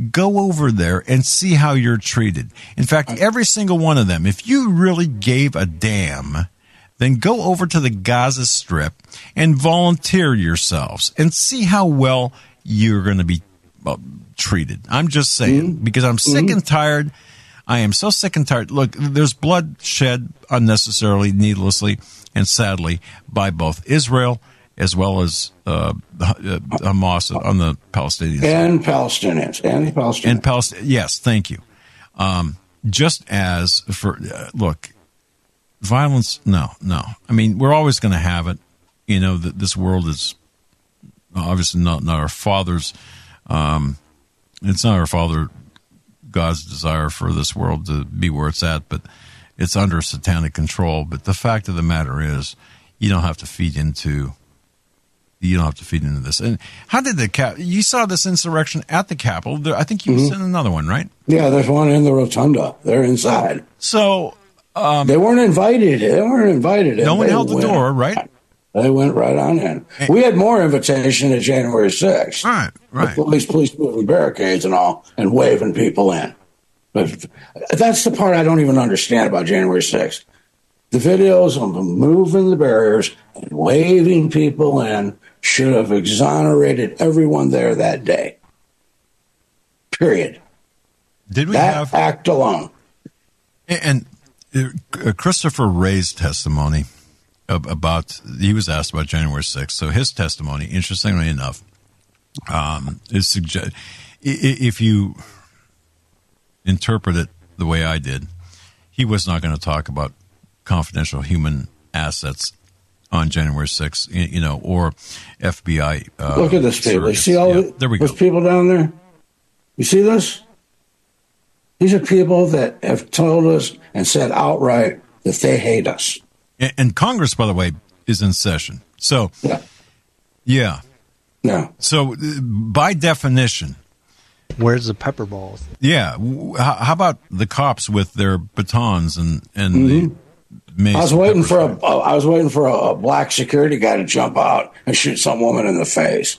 Go over there and see how you're treated. In fact, every single one of them, if you really gave a damn, then go over to the Gaza Strip and volunteer yourselves and see how well you're going to be well, treated. I'm just saying, mm-hmm. because I'm sick mm-hmm. and tired. I am so sick and tired. Look, there's blood shed unnecessarily, needlessly, and sadly by both Israel as well as uh, Hamas on the Palestinians. And Palestinians. And Palestinians. And Palestinians. Yes, thank you. Um, just as for, uh, look, violence, no, no. I mean, we're always going to have it. You know, that this world is obviously not, not our father's. Um, it's not our father, God's desire for this world to be where it's at, but it's under satanic control. But the fact of the matter is, you don't have to feed into. You don't have to feed into this. And how did the cap? You saw this insurrection at the Capitol. There, I think you mm-hmm. sent another one, right? Yeah, there's one in the rotunda. They're inside. So um, they weren't invited. They weren't invited. No in. one they held the went, door, right? They went right on in. And, we had more invitation at January sixth. Right, right. The police, police moving barricades and all, and waving people in. But that's the part I don't even understand about January sixth. The videos of them moving the barriers and waving people in should have exonerated everyone there that day. Period. Did we that have act alone? And uh, Christopher Wray's testimony about, he was asked about January sixth. So his testimony, interestingly enough, um, is suggest if you interpret it the way I did, he was not going to talk about confidential human assets on January sixth, you know, or F B I. Uh, Look at this people. You see all yeah, the, there we go. those people down there? You see this? These are people that have told us and said outright that they hate us. And, and Congress, by the way, is in session. So, yeah. Yeah. Yeah. So, uh, by definition. Where's the pepper balls? Yeah. How, how about the cops with their batons and, and mm-hmm. the mace? I was waiting for a, I was waiting for a, a black security guy to jump out and shoot some woman in the face.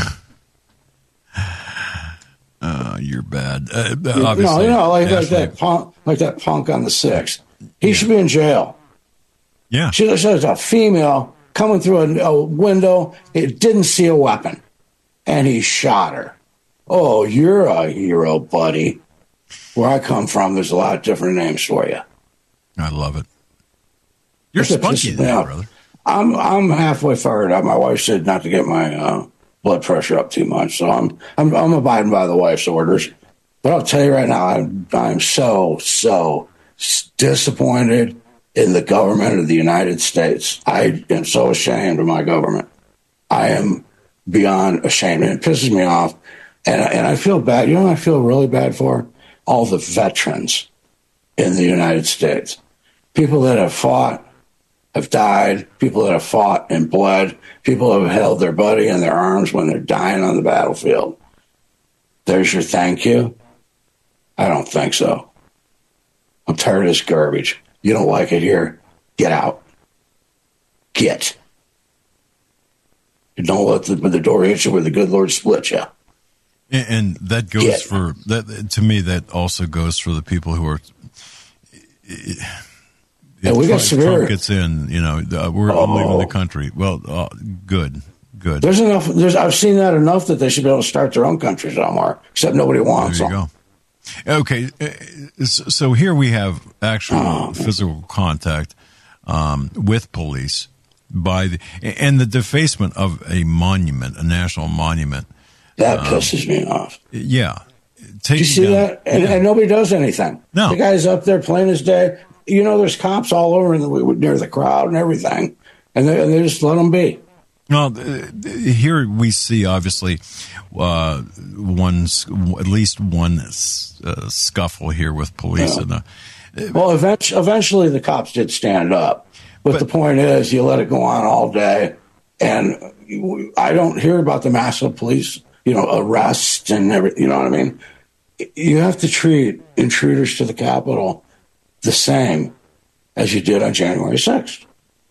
Uh, you're bad. Uh, no, you know, like, like that punk, like that punk on the sixth. He yeah. should be in jail. Yeah, she was a female coming through a, a window. It didn't see a weapon, and he shot her. Oh, you're a hero, buddy. Where I come from, there's a lot of different names for you. I love it. You're spunky now, brother. I'm I'm halfway fired up. My wife said not to get my uh, blood pressure up too much, so I'm I'm I'm abiding by the wife's orders. But I'll tell you right now, I'm I'm so so disappointed in the government of the United States. I am so ashamed of my government. I am beyond ashamed, and it pisses me off. And and I feel bad. You know what I feel really bad for? All the veterans in the United States, people that have fought, have died, people that have fought and bled, people who have held their buddy in their arms when they're dying on the battlefield. There's your thank you? I don't think so. I'm tired of this garbage. You don't like it here? Get out. Get. Don't let the, the door hit you where the good Lord split you. And, and that goes Get. for, that. to me, that also goes for the people who are... Yeah, we got severe. Trump gets in, you know, uh, we're oh. leaving the country. Well, uh, good, good. There's enough. There's I've seen that enough that they should be able to start their own country somewhere. Except nobody wants them. There you go. Okay, so here we have actual oh. physical contact um, with police by the and the defacement of a monument, a national monument. That um, pisses me off. Yeah. Did you see down, that? And, yeah. and nobody does anything. No. The guy's up there plain as day. You know, there's cops all over in the, near the crowd and everything, and they, and they just let them be. Well, here we see obviously uh, one, at least one uh, scuffle here with police. Yeah. And, uh, well, eventually, eventually the cops did stand up, but, but the point is, you let it go on all day, and I don't hear about the massive police, you know, arrests and everything. You know what I mean? You have to treat intruders to the Capitol the same as you did on January sixth.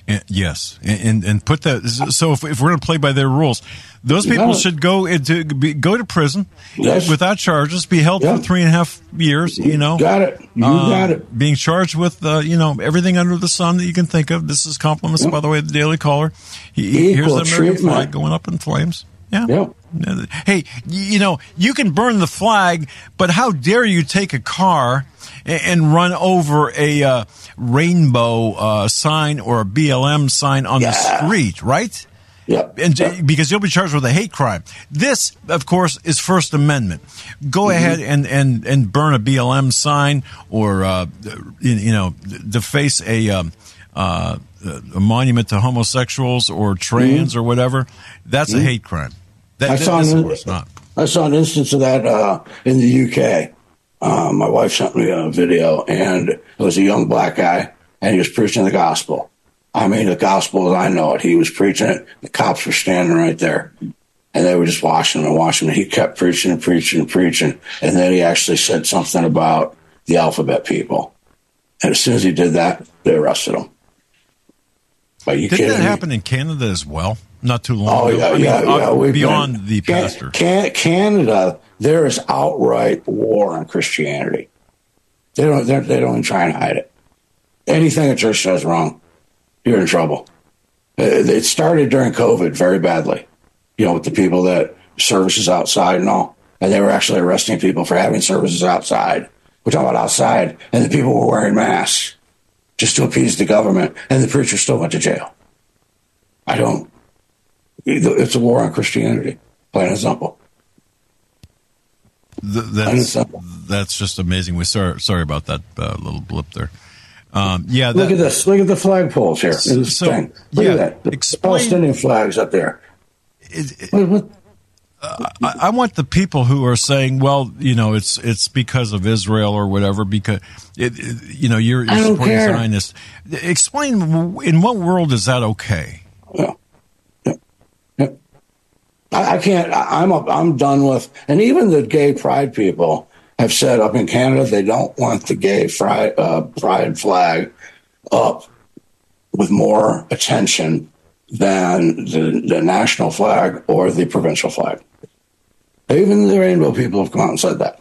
And, yes, and and put that. So if, if we're going to play by their rules, those people Yeah. should go into be, go to prison Yes. without charges, be held Yeah. for three and a half years. You know, Got it. You Uh, got it. Being charged with uh, you know everything under the sun that you can think of. This is compliments, Yeah. by the way, the Daily Caller. He, he- here's Equal the American treatment. flag going up in flames. Yeah. Yeah. Hey, you know, you can burn the flag, but how dare you take a car and, and run over a uh, rainbow uh, sign or a B L M sign on Yeah. the street, right? Yep. And Yep. because you'll be charged with a hate crime. This, of course, is First Amendment. Go Mm-hmm. ahead and, and, and burn a B L M sign or, uh, you, you know, deface a, um, uh, a monument to homosexuals or trans Mm-hmm. or whatever. That's a hate crime. That, I that- saw this, an- of course, not. I saw an instance of that uh, in the U K. Uh, my wife sent me a video, and it was a young black guy, and he was preaching the gospel. I mean, the gospel as I know it. He was preaching it. The cops were standing right there, and they were just watching him and watching him. He kept preaching and preaching and preaching, and then he actually said something about the alphabet people. And as soon as he did that, they arrested him. Are you Didn't kidding that me? happen in Canada as well? Not too long Oh ago. yeah, I mean, yeah, uh, yeah. We've beyond been- the Can- pastor. Can, Canada, there is outright war on Christianity. They don't. they're- They don't even try and hide it. Anything a church does wrong, you're in trouble. Uh, It started during COVID very badly. You know, with the people that services outside and all, and they were actually arresting people for having services outside. We're talking about outside, and the people were wearing masks just to appease the government, and the preacher still went to jail. I don't. It's a war on Christianity, plain and simple. Th- that's that's just amazing. We sorry sorry about that uh, little blip there. Um, yeah, that, Look at this. Look at the flagpoles here. In this So, thing. Look yeah, at that. The explain- Palestinian flags up there. it- it- What, what? I, I want the people who are saying, "Well, you know, it's it's because of Israel or whatever." Because it, it, you know, you're, I you're don't supporting care. Zionists. Explain in what world is that okay? Yeah. Yeah. Yeah. I, I can't. I, I'm up, I'm done with. And even the gay pride people have said up in Canada they don't want the gay pride, uh, pride flag up with more attention than the, the national flag or the provincial flag. Even the rainbow people have come out and said that.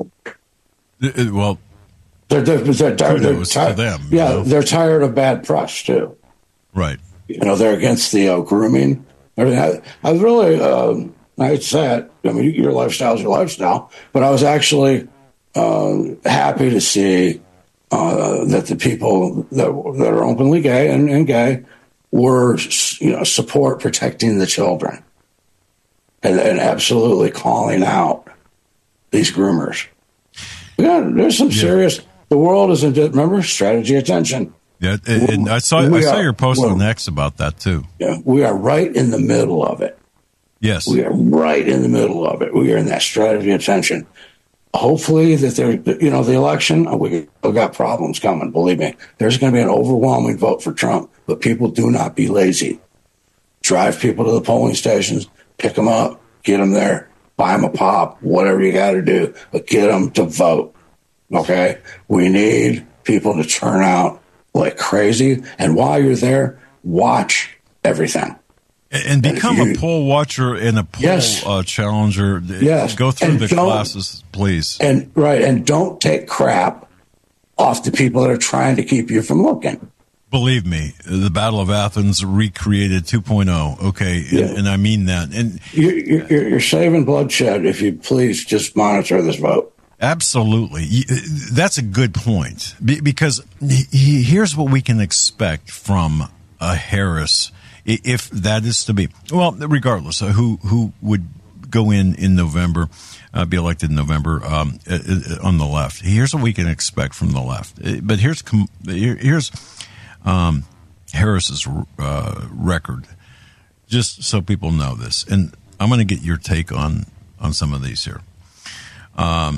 It- it- well, They're, they're, they're, they're, Kudos to tired. them, you Yeah, know. they're tired of bad press too. right. You know, they're against the uh, grooming. Everything. I, I was really, um, I'd say it. I mean, your lifestyle is your lifestyle, but I was actually um, happy to see uh, that the people that that are openly gay and, and gay were, you know, support protecting the children, and, and absolutely calling out these groomers. Yeah, there's some serious. The world isn't. Remember, strategy, attention. Yeah, and, and I saw We I saw are- your post on well- X about that too. Yeah, we are right in the middle of it. Yes, We are right in the middle of it. We are in that strategy of tension. Hopefully that there, you know, the election, we have got problems coming. Believe me, there's going to be an overwhelming vote for Trump, but people do not be lazy. Drive people to the polling stations, pick them up, get them there, buy them a pop, whatever you got to do, but get them to vote. Okay. We need people to turn out like crazy. And while you're there, watch everything. and, and become And if a you- poll watcher and a poll Yes. uh, challenger. Yes. Go through And the don't- classes, please. And right, and don't take crap off the people that are trying to keep you from looking. Believe me, the Battle of Athens recreated two point oh. Okay, and, Yeah. and I mean that. And You're, you're, you're saving bloodshed if you please just monitor this vote. absolutely, Y- that's a good point. Be- because he- he- here's what we can expect from a Harris, i- if that is to be. Well, regardless of who who would go in in November, uh, be elected in November um, uh, uh, on the left. Here's what we can expect from the left. Uh, But here's com- here- here's um, Harris's uh, record, just so people know this. And I'm going to get your take on on some of these here. Um,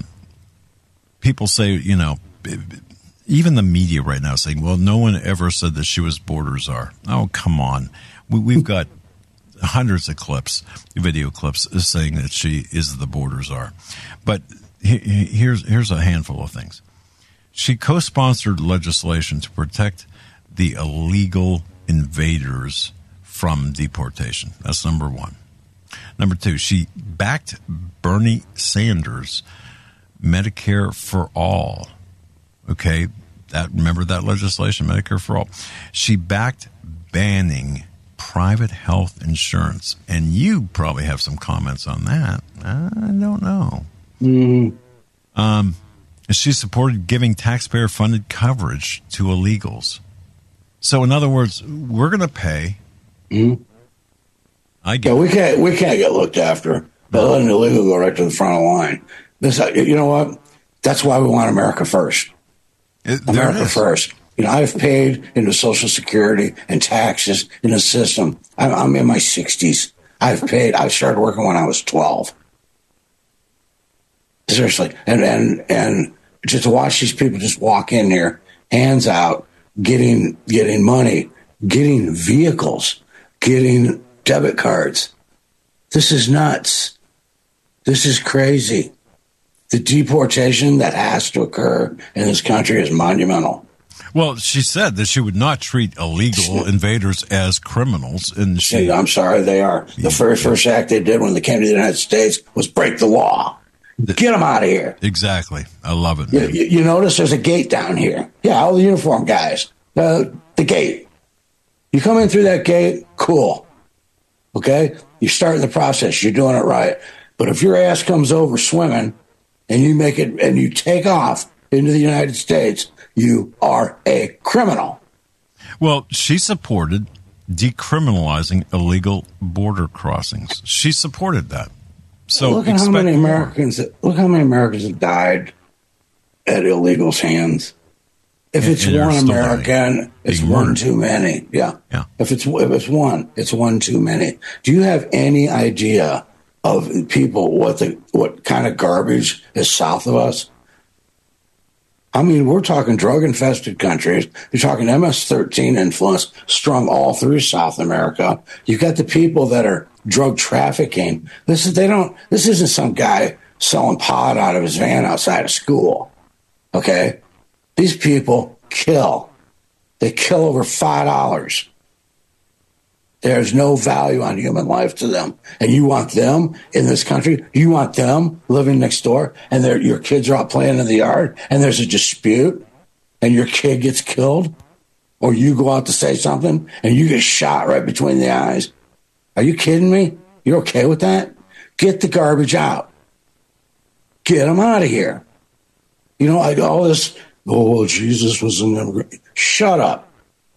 people say, you know, even the media right now is saying, well, no one ever said that she was border czar. Oh, come on. We, we've got hundreds of clips, video clips, saying that she is the border czar. But he, he- here's here's a handful of things. She co-sponsored legislation to protect the illegal invaders from deportation. That's number one. Number two, she backed Bernie Sanders' Medicare for All. Okay, that remember that legislation, Medicare for All. She backed banning private health insurance, and you probably have some comments on that. I don't know. Mm. Um, she supported giving taxpayer-funded coverage to illegals. So, in other words, we're going to pay. Mm. I get. Yeah, we can't. We can't get looked after. But let an illegal go right to the front of the line. This, you know what? That's why we want America first. It, America first. You know, I've paid into Social Security and taxes in the system. I'm, I'm in my sixties. I've paid. I started working when I was twelve. Seriously, and and and just to watch these people just walk in here, hands out, getting getting money, getting vehicles, getting debit cards. This is nuts. This is crazy. The deportation that has to occur in this country is monumental. Well, she said that she would not treat illegal invaders as criminals, and she. I'm sorry, they are. The very first act they did when they came to the United States was break the law. Get them out of here. Exactly. I love it. You, you, you notice there's a gate down here. Yeah, all the uniform guys. Uh, the gate. You come in through that gate, cool. Okay? You're starting the process. You're doing it right. But if your ass comes over swimming and you make it and you take off into the United States, you are a criminal. Well, she supported decriminalizing illegal border crossings. She supported that. So look at how many Americans. Look how many Americans have died at illegals' hands. If and, it's and one American, it's one murdered. Too many. Yeah. Yeah. If it's if it's one, it's one too many. Do you have any idea of people what the what kind of garbage is south of us? I mean, we're talking drug-infested countries. You're talking M S thirteen influence strung all through South America. You got the people that are drug trafficking. This is they don't. This isn't some guy selling pot out of his van outside of school. Okay, these people kill. They kill over five dollars. There's no value on human life to them. And you want them in this country, you want them living next door, and your kids are out playing in the yard, and there's a dispute, and your kid gets killed, or you go out to say something, and you get shot right between the eyes. Are you kidding me? You're okay with that? Get the garbage out. Get them out of here. You know, like all this, oh, well, Jesus was an immigrant. Shut up.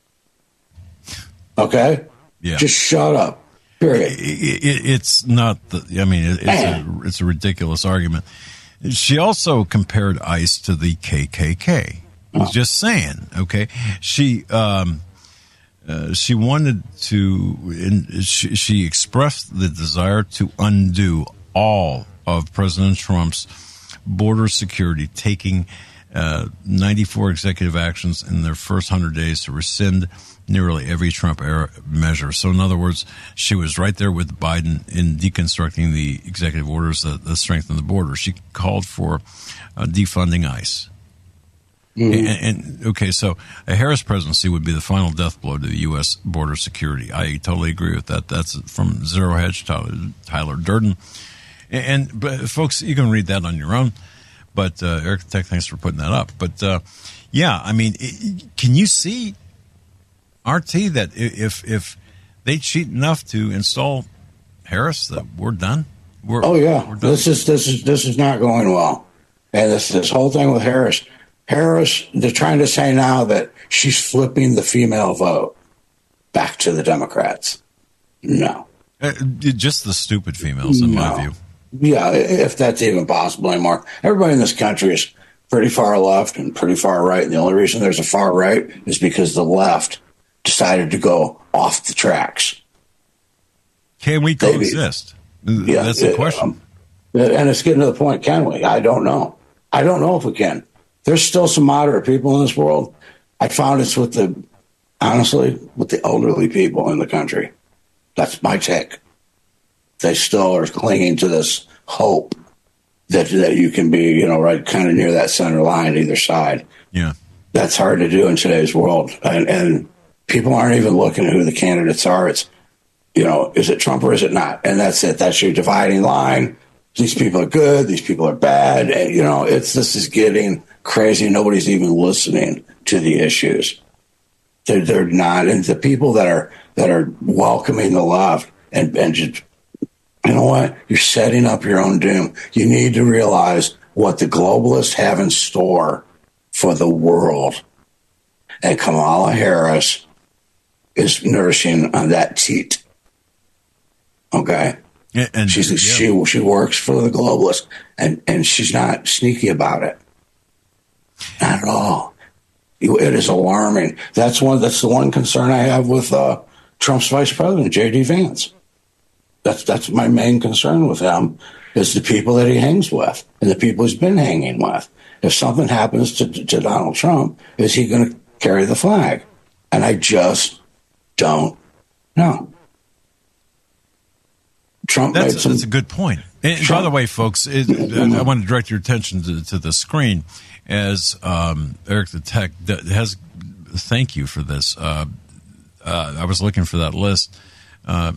Okay? Yeah. Just shut up. Period. It, it, it's not the. I mean, it, it's a it's a ridiculous argument. She also compared ICE to the K K K. I was oh. just saying. Okay, she um, uh, she wanted to. In, she, she expressed the desire to undo all of President Trump's border security, taking uh, ninety-four executive actions in their first one hundred days to rescind nearly every Trump era measure. So in other words, she was right there with Biden in deconstructing the executive orders that, that strengthen the border. She called for uh, defunding ICE. Mm-hmm. And, and okay, so a Harris presidency would be the final death blow to the U S border security. I totally agree with that. That's from Zero Hedge, Tyler, Tyler Durden. And, and but folks, you can read that on your own. But uh, Eric Tech, thanks for putting that up. But uh, yeah, I mean, it, can you see R T that if if they cheat enough to install Harris, that we're done? We're, oh yeah, we're done. this is this is this is not going well, and this this whole thing with Harris. Harris, they're trying to say now that she's flipping the female vote back to the Democrats. No, uh, just the stupid females, in no. my view. Yeah, if that's even possible anymore. Everybody in this country is pretty far left and pretty far right, and the only reason there's a far right is because the left decided to go off the tracks. Can we coexist? Maybe. Yeah, that's the question. Um, and it's getting to the point, can we? I don't know. I don't know if we can. There's still some moderate people in this world. I found it's with the, honestly, with the elderly people in the country. That's my take. They still are clinging to this hope that that you can be, you know, right kind of near that center line either side. Yeah. That's hard to do in today's world. And, and People aren't even looking at who the candidates are. It's, you know, is it Trump or is it not? And that's it. That's your dividing line. These people are good. These people are bad. And, you know, it's this is getting crazy. Nobody's even listening to the issues. They're, they're not. And the people that are that are welcoming the left and, and just, you know what? You're setting up your own doom. You need to realize what the globalists have in store for the world. And Kamala Harris is nursing on that teat. Okay? And, and she's, yeah. she she works for the globalists, and, and she's not sneaky about it. Not at all. It is alarming. That's one. That's the one concern I have with uh, Trump's vice president, J D Vance. That's that's my main concern with him, is the people that he hangs with and the people he's been hanging with. If something happens to, to Donald Trump, is he going to carry the flag? And I just don't know. Trump that's, made some, that's a good point. And by the way, folks, it, I want to direct your attention to, to the screen as um, Eric the Tech has. Thank you for this. Uh, uh, I was looking for that list uh,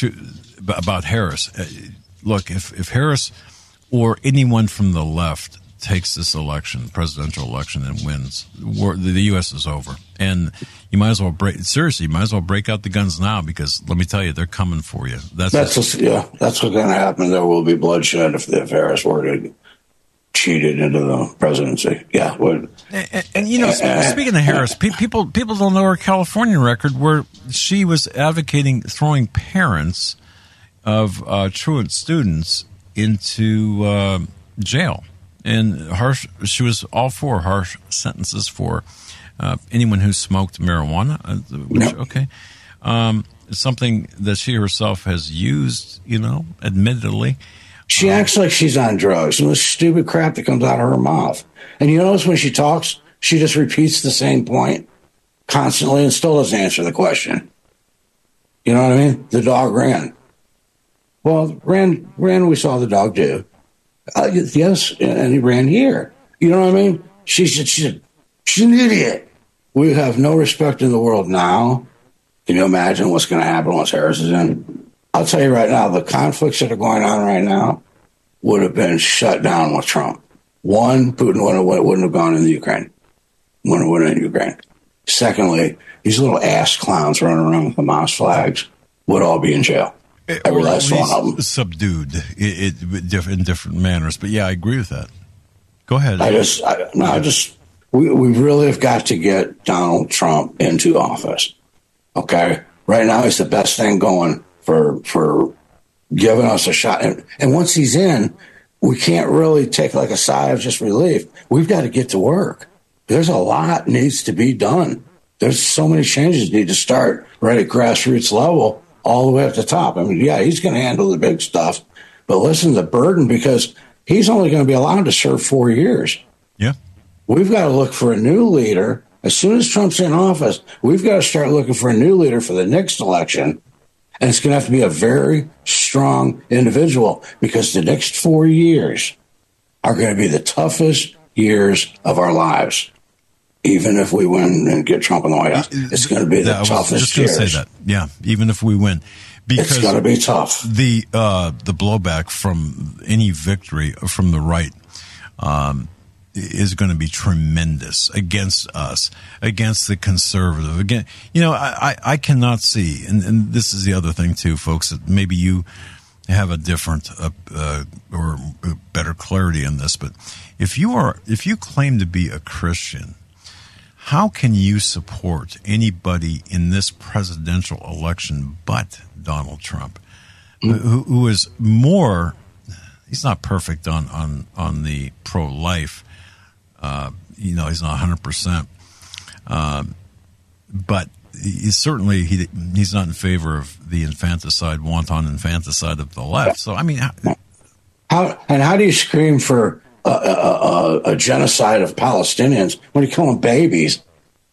about Harris. Uh, look, if, if Harris or anyone from the left takes this election, presidential election, and wins, the U S is over. And you might as well break, seriously, you might as well break out the guns now, because let me tell you, they're coming for you. That's, that's just, yeah, that's what's going to happen. There will be bloodshed if, if Harris were to cheated into the presidency. Yeah. Would. And, and, and you know, speaking of Harris, pe- people, people don't know her California record, where she was advocating throwing parents of uh, truant students into uh, jail. And harsh, she was all for harsh sentences for uh, anyone who smoked marijuana. Which, yep. Okay, um, something that she herself has used. You know, admittedly, she um, acts like she's on drugs. And the stupid crap that comes out of her mouth. And you notice when she talks, she just repeats the same point constantly and still doesn't answer the question. You know what I mean? The dog ran. Well, ran, ran. We saw the dog do. Uh, yes, and he ran here. You know what I mean? She's she's she's an idiot. We have no respect in the world now. Can you imagine what's going to happen once Harris is in? I'll tell you right now, the conflicts that are going on right now would have been shut down with Trump. One, Putin wouldn't have, wouldn't have gone into Ukraine. Wouldn't have went into Ukraine. Secondly, these little ass clowns running around with Hamas flags would all be in jail. Every last one of them. Subdued it, it, in different manners. But yeah, I agree with that. Go ahead. I just, I, no, I just, we, we really have got to get Donald Trump into office. Okay? Right now, he's the best thing going for, for giving us a shot. And, and once he's in, we can't really take like a sigh of just relief. We've got to get to work. There's a lot needs to be done. There's so many changes need to start right at grassroots level, all the way up to the top. I mean, yeah, he's going to handle the big stuff, but listen, the burden, because he's only going to be allowed to serve four years. Yeah. We've got to look for a new leader. As soon as Trump's in office, we've got to start looking for a new leader for the next election. And it's going to have to be a very strong individual, because the next four years are going to be the toughest years of our lives. Even if we win and get Trump in the White House, it's going to be the yeah, toughest I was just years. Say that. Yeah, even if we win. Because it's going to be tough. The uh, the blowback from any victory from the right um, is going to be tremendous against us, against the conservative. Again, you know, I, I, I cannot see, and, and this is the other thing too, folks, that maybe you have a different uh, uh, or better clarity in this, but if you are, if you claim to be a Christian, how can you support anybody in this presidential election but Donald Trump, mm. who, who is more, he's not perfect on, on, on the pro-life, uh, you know, he's not one hundred percent, uh, but he's certainly, he, he's not in favor of the infanticide, wanton infanticide of the left. So, I mean, how, how and how do you scream for A, a, a genocide of Palestinians when you're killing babies?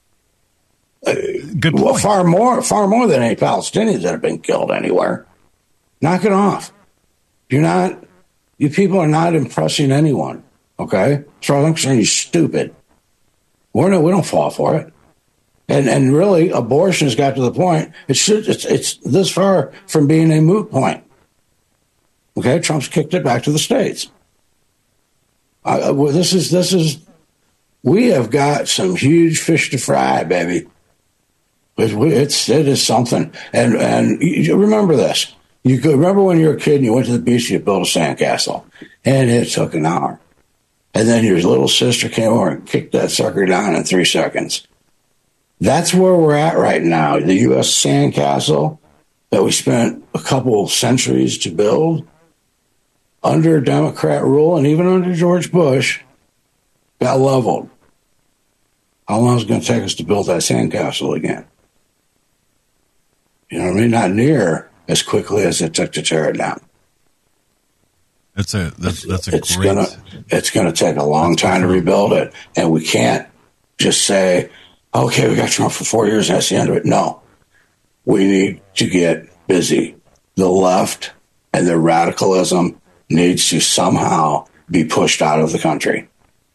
Good point. Well, far more, far more than any Palestinians that have been killed anywhere. Knock it off. You're not. You people are not impressing anyone. Okay, as far as I'm concerned, you're stupid. We're no, we don't fall for it. And and really, abortion has got to the point, it should, it's, it's this far from being a moot point. Okay, Trump's kicked it back to the states. Uh, well, this is, this is, we have got some huge fish to fry, baby. It's, it is something. And, and you remember this. You could remember when you were a kid and you went to the beach and you built a sandcastle, and it took an hour. And then your little sister came over and kicked that sucker down in three seconds. That's where we're at right now. The U S sandcastle that we spent a couple of centuries to build under Democrat rule and even under George Bush got leveled. How long is it going to take us to build that sandcastle again? You know what I mean? Not near as quickly as it took to tear it down. That's a that's that's a it's great. Gonna, it's going to take a long time to rebuild it, and we can't just say, "Okay, we got Trump for four years, and that's the end of it." No, we need to get busy. The left and their radicalism needs to somehow be pushed out of the country.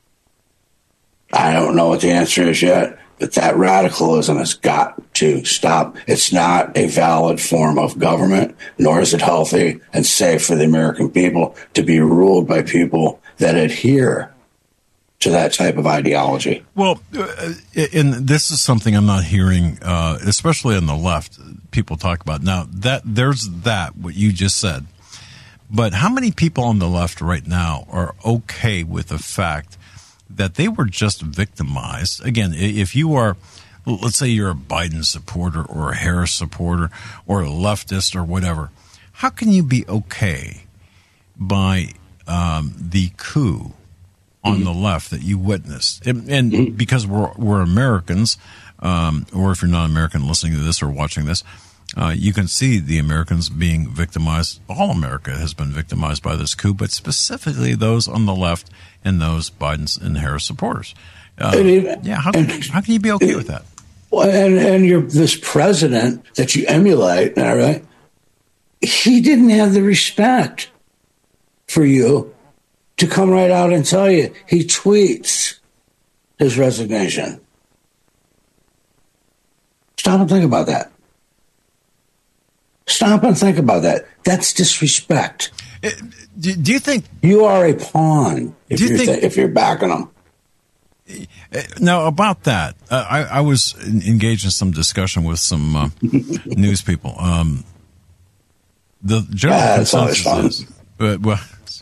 I don't know what the answer is yet, but that radicalism has got to stop. It's not a valid form of government, nor is it healthy and safe for the American people to be ruled by people that adhere to that type of ideology. Well, uh, and this is something I'm not hearing, uh, especially on the left, people talk about. Now, that there's that, what you just said. But how many people on the left right now are okay with the fact that they were just victimized? Again, if you are, let's say you're a Biden supporter or a Harris supporter or a leftist or whatever, how can you be okay by um, the coup on mm-hmm. the left that you witnessed? And, and mm-hmm. because we're, we're Americans, um, or if you're not American listening to this or watching this, Uh, you can see the Americans being victimized. All America has been victimized by this coup, but specifically those on the left and those Biden and Harris supporters. Uh, and even, yeah, how can, and, how can you be okay with that? Well, and and you're this president that you emulate, all right? He didn't have the respect for you to come right out and tell you. He tweets his resignation. Stop and think about that. Stop and think about that. That's disrespect. Do, do you think you are a pawn if you you're think, th- if you're backing them? Now, about that, uh, I, I was engaged in some discussion with some uh, news people. Um, the general yeah, consensus is, uh, well,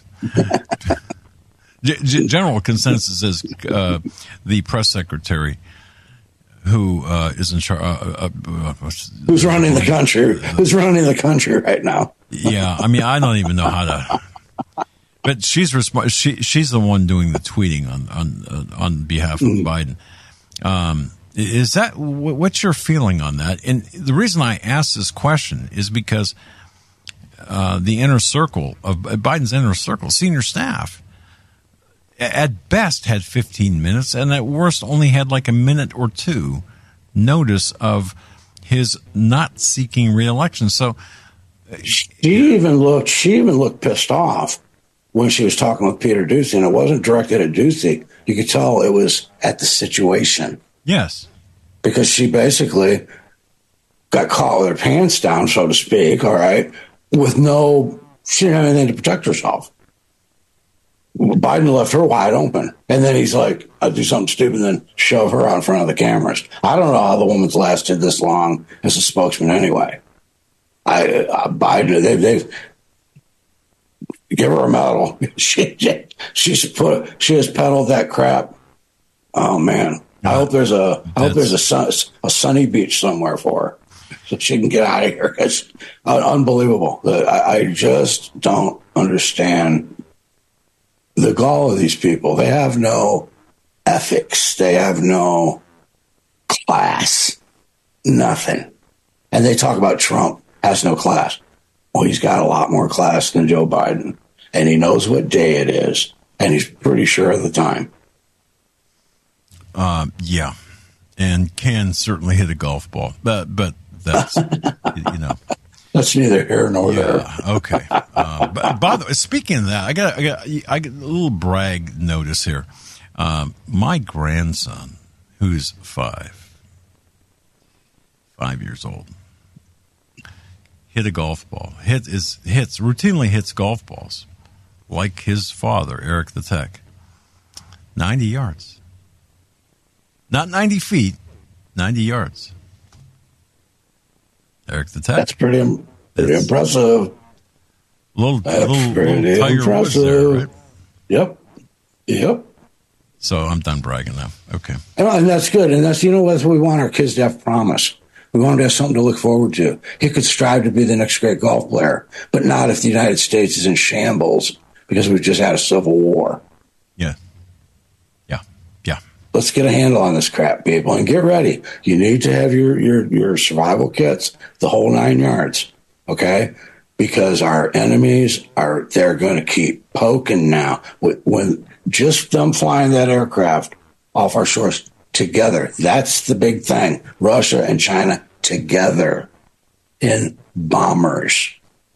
g- general consensus is uh, the press secretary. Who uh, is in charge? Uh, uh, uh, Who's running the country? Who's running the country right now? Yeah, I mean, I don't even know how to. But she's resp- she she's the one doing the tweeting on on uh, on behalf of mm. Biden. Um, is that what's your feeling on that? And the reason I ask this question is because uh, the inner circle of Biden's inner circle, senior staff, at best had fifteen minutes, and at worst only had like a minute or two notice of his not seeking reelection. So she even looked, she even looked pissed off when she was talking with Peter Doocy, and it wasn't directed at Doocy. You could tell it was at the situation. Yes. Because she basically got caught with her pants down, so to speak, all right, with no, she didn't have anything to protect herself. Biden left her wide open. And then he's like, I'll do something stupid and then shove her out in front of the cameras. I don't know how the woman's lasted this long as a spokesman anyway. I, uh, Biden, they, they've, give her a medal. she, she's put, she has peddled that crap. Oh, man. I hope there's a, I hope there's a, sun, a sunny beach somewhere for her so she can get out of here. It's unbelievable. I, I just don't understand the gall of these people. They have no ethics. They have no class. Nothing. And they talk about Trump has no class. Well, he's got a lot more class than Joe Biden. And he knows what day it is. And he's pretty sure of the time. Uh, yeah. And can certainly hit a golf ball. But, but that's, you know. That's neither here nor yeah, there. Okay. Uh, but by the way, speaking of that, I got, I got, I got a little brag notice here. Um, my grandson, who's five, five years old, hit a golf ball. Hit is hits routinely hits golf balls, like his father, Eric the Tech. Ninety yards, not ninety feet, ninety yards. Eric the Tech. That's pretty, pretty It's impressive. Little, That's little, pretty little Tiger Woods there, impressive. right? Yep. Yep. So I'm done bragging now. Okay. And, and that's good. And that's, you know, that's what we want our kids to have promise. We want them to have something to look forward to. He could strive to be the next great golf player, but not if the United States is in shambles because we've just had a civil war. Yeah. Yeah. Yeah. Let's get a handle on this crap, people, and get ready. You need to have your, your, your survival kits, the whole nine yards, okay? Because our enemies are, they're going to keep poking now. When just them flying that aircraft off our shores together, that's the big thing. Russia and China together in bombers.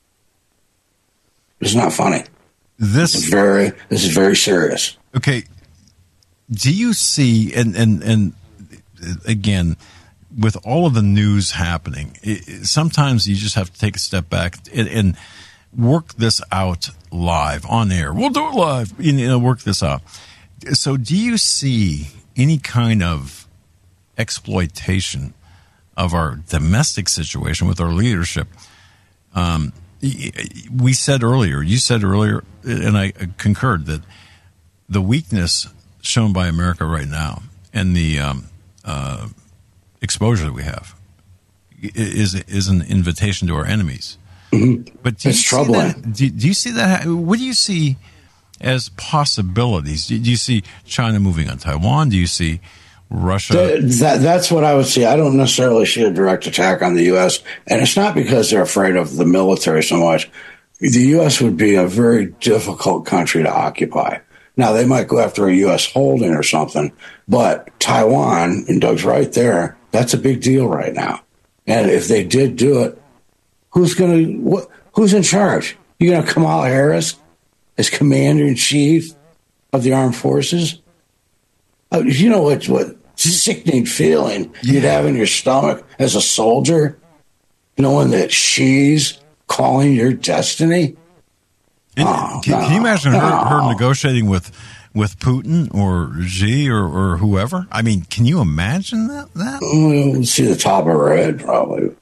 It's not funny. This It's very, this is very serious. Okay. Do you see, and, and, and again, with all of the news happening, it, sometimes you just have to take a step back and, and work this out live on air. We'll do it live, you know, work this out. So do you see any kind of exploitation of our domestic situation with our leadership? Um, we said earlier, you said earlier, and I concurred, that the weakness shown by America right now and the um, uh, exposure that we have is is an invitation to our enemies. Mm-hmm. But do you it's see troubling. That, do, do you see that? What do you see as possibilities? Do, do you see China moving on Taiwan? Do you see Russia? That, that, that's what I would see. I don't necessarily see a direct attack on the U S, and it's not because they're afraid of the military so much. The U S would be a very difficult country to occupy. Now, they might go after a U S holding or something, but Taiwan, and Doug's right there, that's a big deal right now. And if they did do it, who's going to, who's in charge? You going to Kamala Harris as commander-in-chief of the armed forces? Uh, you know what, what sickening feeling you'd have in your stomach as a soldier, knowing that she's calling your destiny? And Oh, can, no, can you imagine her, her no. negotiating with with Putin or Xi or, or whoever? I mean, can you imagine that? that? We'll see the top of her head, probably.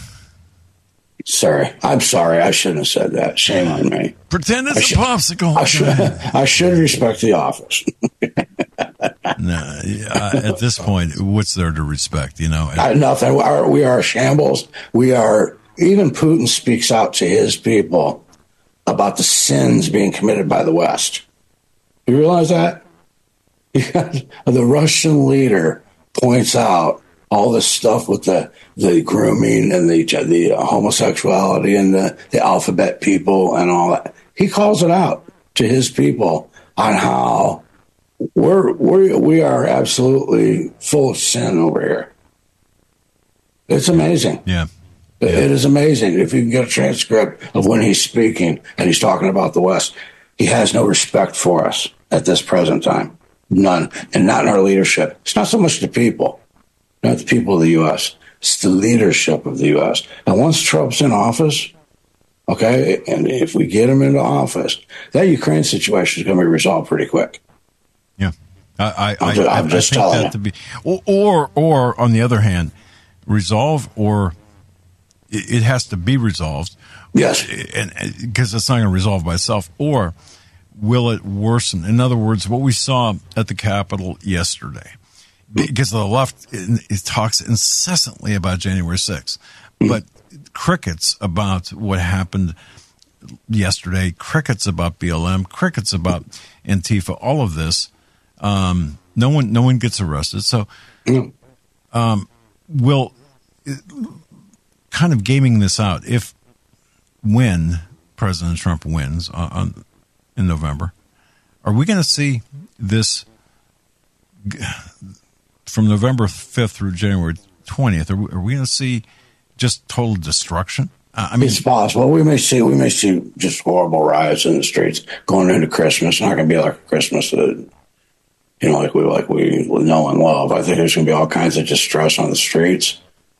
Sorry. I'm sorry. I shouldn't have said that. Shame on me. Pretend it's I a should- popsicle. I should, I should respect the office. No, yeah, at this point, what's there to respect? You know, I, nothing. We are, we are shambles. We are, even Putin speaks out to his people about the sins being committed by the West. You realize that? The Russian leader points out all this stuff with the, the grooming and the the homosexuality and the, the alphabet people and all that. He calls it out to his people on how we're, we're, we are absolutely full of sin over here. It's amazing. yeah. It is amazing. If you can get a transcript of when he's speaking and he's talking about the West, he has no respect for us at this present time. None. And not in our leadership. It's not so much the people, not the people of the U S. It's the leadership of the U S. And once Trump's in office, okay, and if we get him into office, that Ukraine situation is going to be resolved pretty quick. Yeah. I, I, I'm just, I, I'm I just think telling that you. to be, or, or, or on the other hand, resolve or it, it has to be resolved. Yes. And because it's not going to resolve by itself, or will it worsen? In other words, what we saw at the Capitol yesterday, because the left it, it talks incessantly about January sixth, but crickets about what happened yesterday, crickets about B L M, crickets about Antifa, all of this. Um, no one, no one gets arrested. So, um, will kind of gaming this out if when President Trump wins on, on in November, are we going to see this from November fifth through January twentieth? Are we, are we going to see just total destruction? Uh, I mean, It's possible. We may see we may see just horrible riots in the streets going into Christmas. It's not going to be like a Christmas that you know, like we like we know and love. I think there's going to be all kinds of distress on the streets.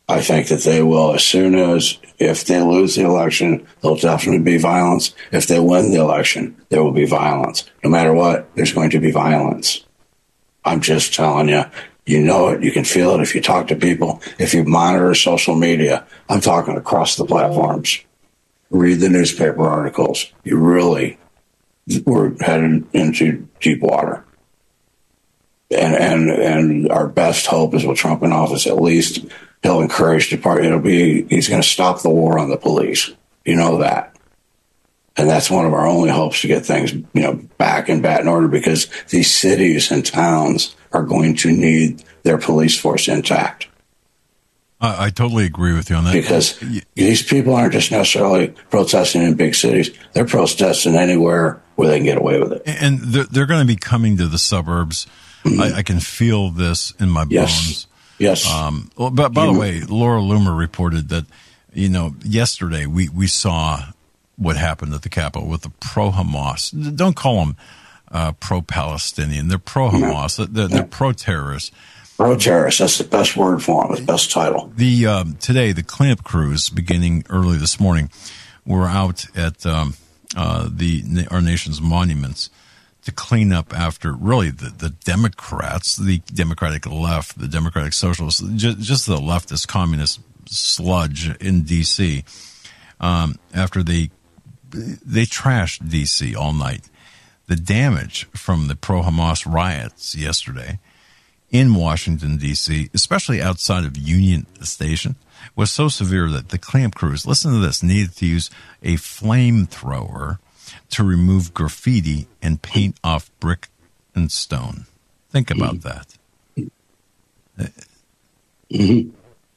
I think that they will, as soon as, if they lose the election, there'll definitely be violence. If they win the election, there will be violence. No matter what, there's going to be violence. I'm just telling you, you know it, you can feel it if you talk to people, if you monitor social media. I'm talking across the platforms. Read the newspaper articles. You really, we're headed into deep water. And, and, and our best hope is with Trump in office, at least he'll encourage the party. It'll be, he's going to stop the war on the police. You know that. And that's one of our only hopes to get things, you know, back and back in order, because these cities and towns are going to need their police force intact. I, I totally agree with you on that. Because these people aren't just necessarily protesting in big cities. They're protesting anywhere where they can get away with it. And they're, they're going to be coming to the suburbs. Mm-hmm. I, I can feel this in my yes. bones. Yes. Um, well, but by you, the way, Laura Loomer reported that, you know, yesterday we, we saw what happened at the Capitol with the pro-Hamas. Don't call them uh, pro-Palestinian. They're pro-Hamas. No. They're, they're no. pro-terrorists. Pro-terrorists. That's the best word for them. The best title. The um, today, the cleanup crews, beginning early this morning, were out at um, uh, the our nation's monuments to clean up after really the, the Democrats, the Democratic left, the Democratic Socialists, just, just the leftist communist sludge in D C. Um, after they they trashed D C all night. The damage from the pro-Hamas riots yesterday in Washington, D C, especially outside of Union Station, was so severe that the cleanup crews, listen to this, needed to use a flamethrower to remove graffiti and paint off brick and stone. Think about mm-hmm. that. Mm-hmm.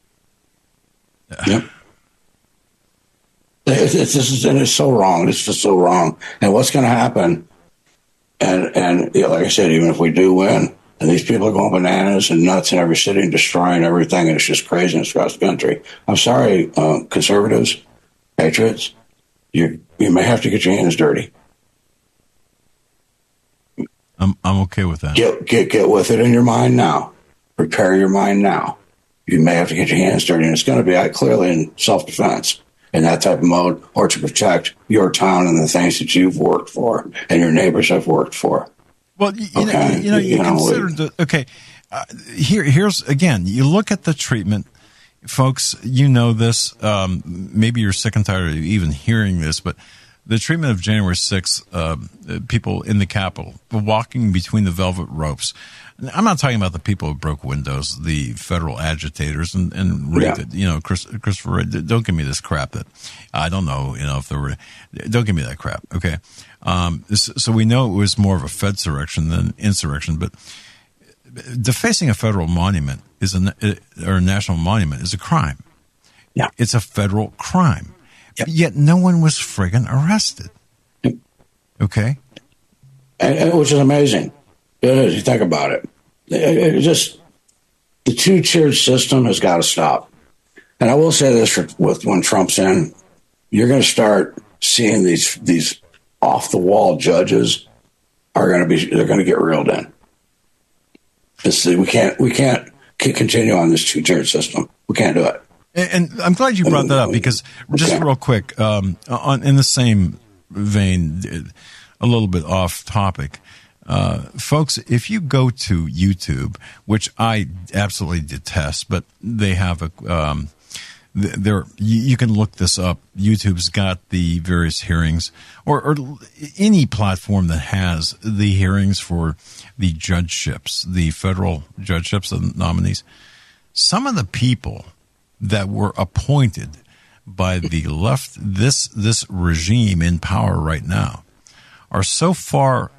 Yep. It's, it's, it's, and it's so wrong. It's just so wrong. And what's going to happen? And, and you know, like I said, even if we do win, and these people are going bananas and nuts in every city and destroying everything, and it's just craziness across the country. I'm sorry, uh, conservatives, patriots, you you may have to get your hands dirty. I'm I'm okay with that. Get get get with it in your mind now. Prepare your mind now. You may have to get your hands dirty, and it's going to be uh, clearly in self-defense. In that type of mode, or to protect your town and the things that you've worked for and your neighbors have worked for. Well, you, okay. know, you know, you, you know, consider we, the, okay. Uh, here, here's again. You look at the treatment, folks. You know this. Um, maybe you're sick and tired of even hearing this, but the treatment of January sixth, uh, people in the Capitol walking between the velvet ropes. I'm not talking about the people who broke windows, the federal agitators, and, and raped yeah. it. You know, Chris, Christopher, don't give me this crap that I don't know, you know, if there were, don't give me that crap. Okay. Um, so we know it was more of a Fedsurrection than insurrection, but defacing a federal monument is a, or a national monument is a crime. Yeah. It's a federal crime. Yep. Yet no one was friggin' arrested. Yep. Okay. And, and, which is amazing. It is. You think about it. It, it just, the two-tiered system has got to stop. And I will say this for, with when Trump's in, you're going to start seeing these these off-the-wall judges are going to be, they're going to get reeled in. It's, we can't we can't continue on this two-tiered system. We can't do it. And, and I'm glad you brought that up because just okay. real quick, um, on in the same vein, a little bit off topic. Uh, folks, if you go to YouTube, which I absolutely detest, but they have a, um, there, you can look this up. YouTube's got the various hearings or, or any platform that has the hearings for the judgeships, the federal judgeships, the nominees. Some of the people that were appointed by the left, this, this regime in power right now are so far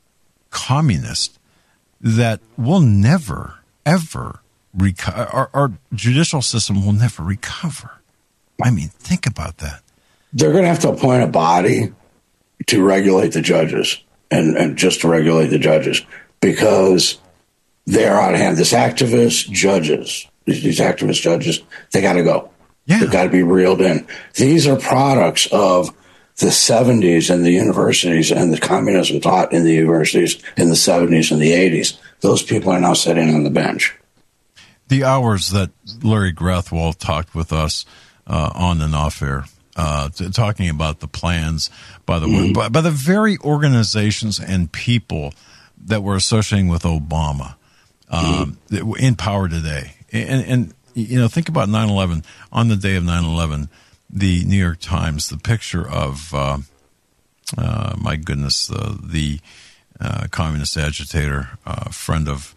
communist that will never, ever recover. Our, our judicial system will never recover. I mean, think about that. They're going to have to appoint a body to regulate the judges and, and just to regulate the judges because they're out of hand. This activist judges, these, these activist judges, they got to go. Yeah. They've got to be reeled in. These are products of the seventies and the universities and the communism taught in the universities in the seventies and the eighties. Those people are now sitting on the bench. the hours that Larry Grathwohl talked with us uh, on and off air, uh, t- talking about the plans by the mm-hmm. by, by the very organizations and people that were associating with Obama um, mm-hmm. in power today. And, and, you know, think about nine eleven. On the day of nine eleven, the New York Times, the picture of, uh, uh, my goodness, uh, the uh, communist agitator, uh, friend of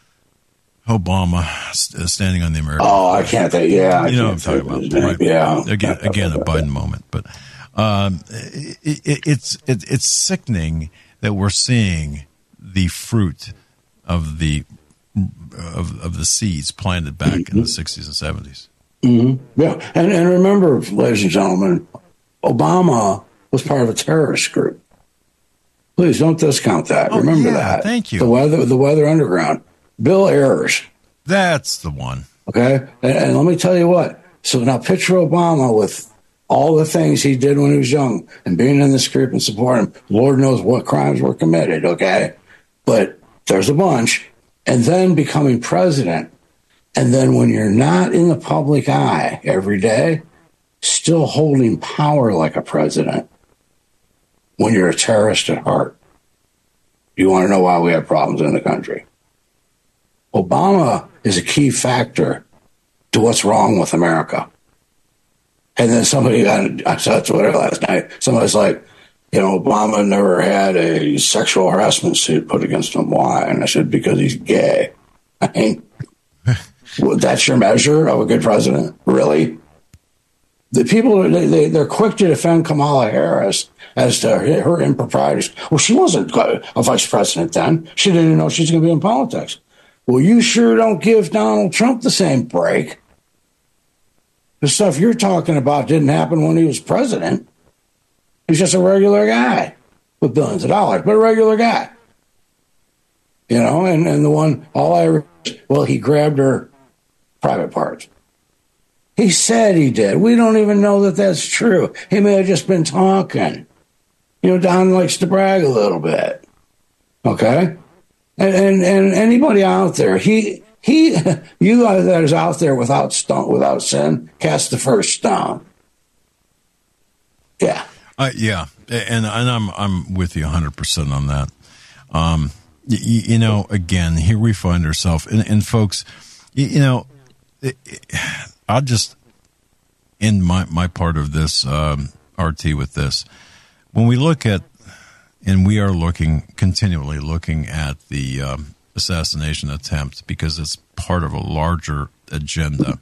Obama, st- standing on the American Oh, flag. I can't think. Yeah. You know what I'm talking about. Right? Yeah. Again, again, a Biden moment. But um, it, it, it's it, it's sickening that we're seeing the fruit of the of, of the seeds planted back mm-hmm. in the sixties and seventies. Mm-hmm. Yeah. And, and remember, ladies and gentlemen, Obama was part of a terrorist group. Please don't discount that. Oh, remember yeah, that. Thank you. The Weather, the Weather Underground. Bill Ayers. That's the one. Okay. And, and let me tell you what. So now picture Obama with all the things he did when he was young and being in this group and supporting him. Lord knows what crimes were committed. Okay. But there's a bunch. And then becoming president. And then when you're not in the public eye every day, still holding power like a president when you're a terrorist at heart. You want to know why we have problems in the country? Obama is a key factor to what's wrong with America. And then somebody got, I saw Twitter last night, somebody's like, you know, Obama never had a sexual harassment suit put against him. Why? And I said, because he's gay. I mean, well, that's your measure of a good president? Really? The people, they, they, they're quick to defend Kamala Harris as to her improprieties. Well, she wasn't a vice president then. She didn't even know she was going to be in politics. Well, you sure don't give Donald Trump the same break. The stuff you're talking about didn't happen when he was president. He's just a regular guy with billions of dollars, but a regular guy. You know, and, and the one, all I, well, he grabbed her private parts. He said he did. We don't even know that that's true. He may have just been talking. You know, Don likes to brag a little bit. Okay? And and, and anybody out there, he he you that is out there without stone, without sin, cast the first stone. Yeah. Uh, yeah. And and I'm I'm with you one hundred percent on that. Um you, you know, again, here we find ourselves and, and folks, you, you know, it, it, I'll just end my, my part of this, um, R T, with this. When we look at, and we are looking, continually looking at the um, assassination attempt because it's part of a larger agenda,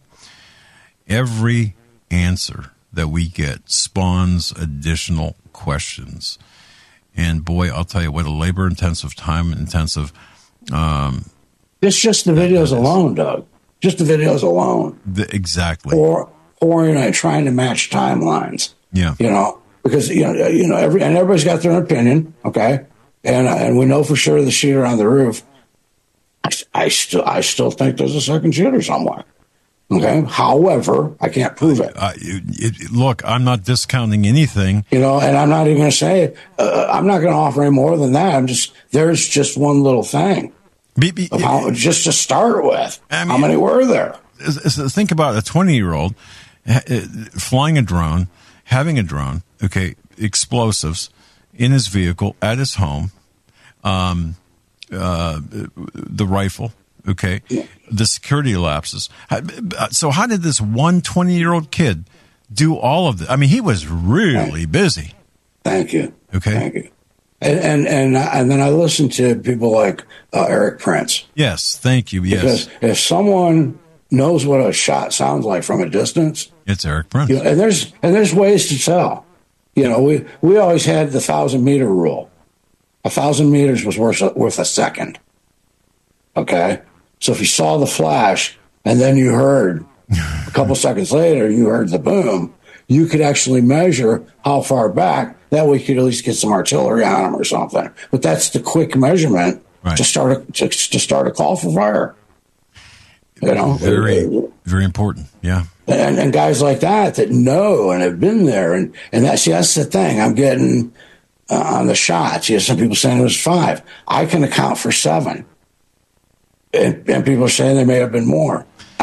every answer that we get spawns additional questions. And boy, I'll tell you what, a labor-intensive, time-intensive... Um, it's just the videos alone, Doug. Just the videos alone. The, exactly. Or, or, you know, trying to match timelines. Yeah. You know, because, you know, you know, every, and everybody's got their own opinion, okay? And, uh, and we know for sure the shooter on the roof, I, I still, I still think there's a second shooter somewhere. Okay. However, I can't prove it. Uh, it, it. Look, I'm not discounting anything. You know, and I'm not even going to say, uh, I'm not going to offer any more than that. I'm just, there's just one little thing. Be, be, of how, just to start with, I mean, how many were there? Think about a twenty-year-old flying a drone, having a drone, okay, explosives in his vehicle at his home, um, uh, the rifle, okay, yeah. The security lapses. So how did this one twenty-year-old kid do all of this? I mean, he was really busy. Thank you. Okay. Thank you. And and and, and then I listen to people like uh, Eric Prince. Yes, thank you. Yes, because if someone knows what a shot sounds like from a distance, it's Eric Prince. You know, and there's and there's ways to tell. You know, we we always had the thousand meter rule. A thousand meters was worth worth a second. Okay, so if you saw the flash and then you heard a couple seconds later, you heard the boom. You could actually measure how far back. That way you could at least get some artillery on them or something. But that's the quick measurement right. to start a, to, to start a call for fire. You know, very very important. Yeah, and, and guys like that that know and have been there, and and that's that's the thing. I'm getting uh, on the shots. You have some people saying it was five. I can account for seven, and, and people are saying there may have been more.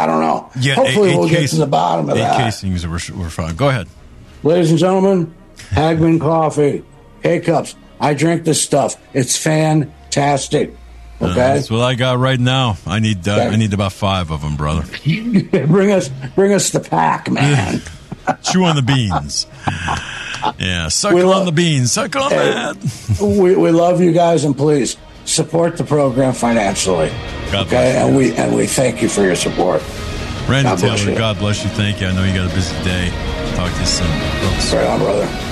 I don't know. Yeah, Hopefully eight, we'll eight get case, to the bottom of eight that. casings were, were fine. Go ahead. Ladies and gentlemen, Hagman Coffee, K-Cups. I drink this stuff. It's fantastic. Uh, Okay, that's what I got right now. I need uh, Okay. I need about five of them, brother. bring us, bring us the pack, man. Chew on the beans. Yeah, suck We on lo- the beans. Suck on Hey, that. we we love you guys, and please support the program financially. God Okay, bless you. and we and we thank you for your support. Randy God bless Taylor, you. God bless you. Thank you. I know you got a busy day. Talk to you soon. Folks. Right on, brother.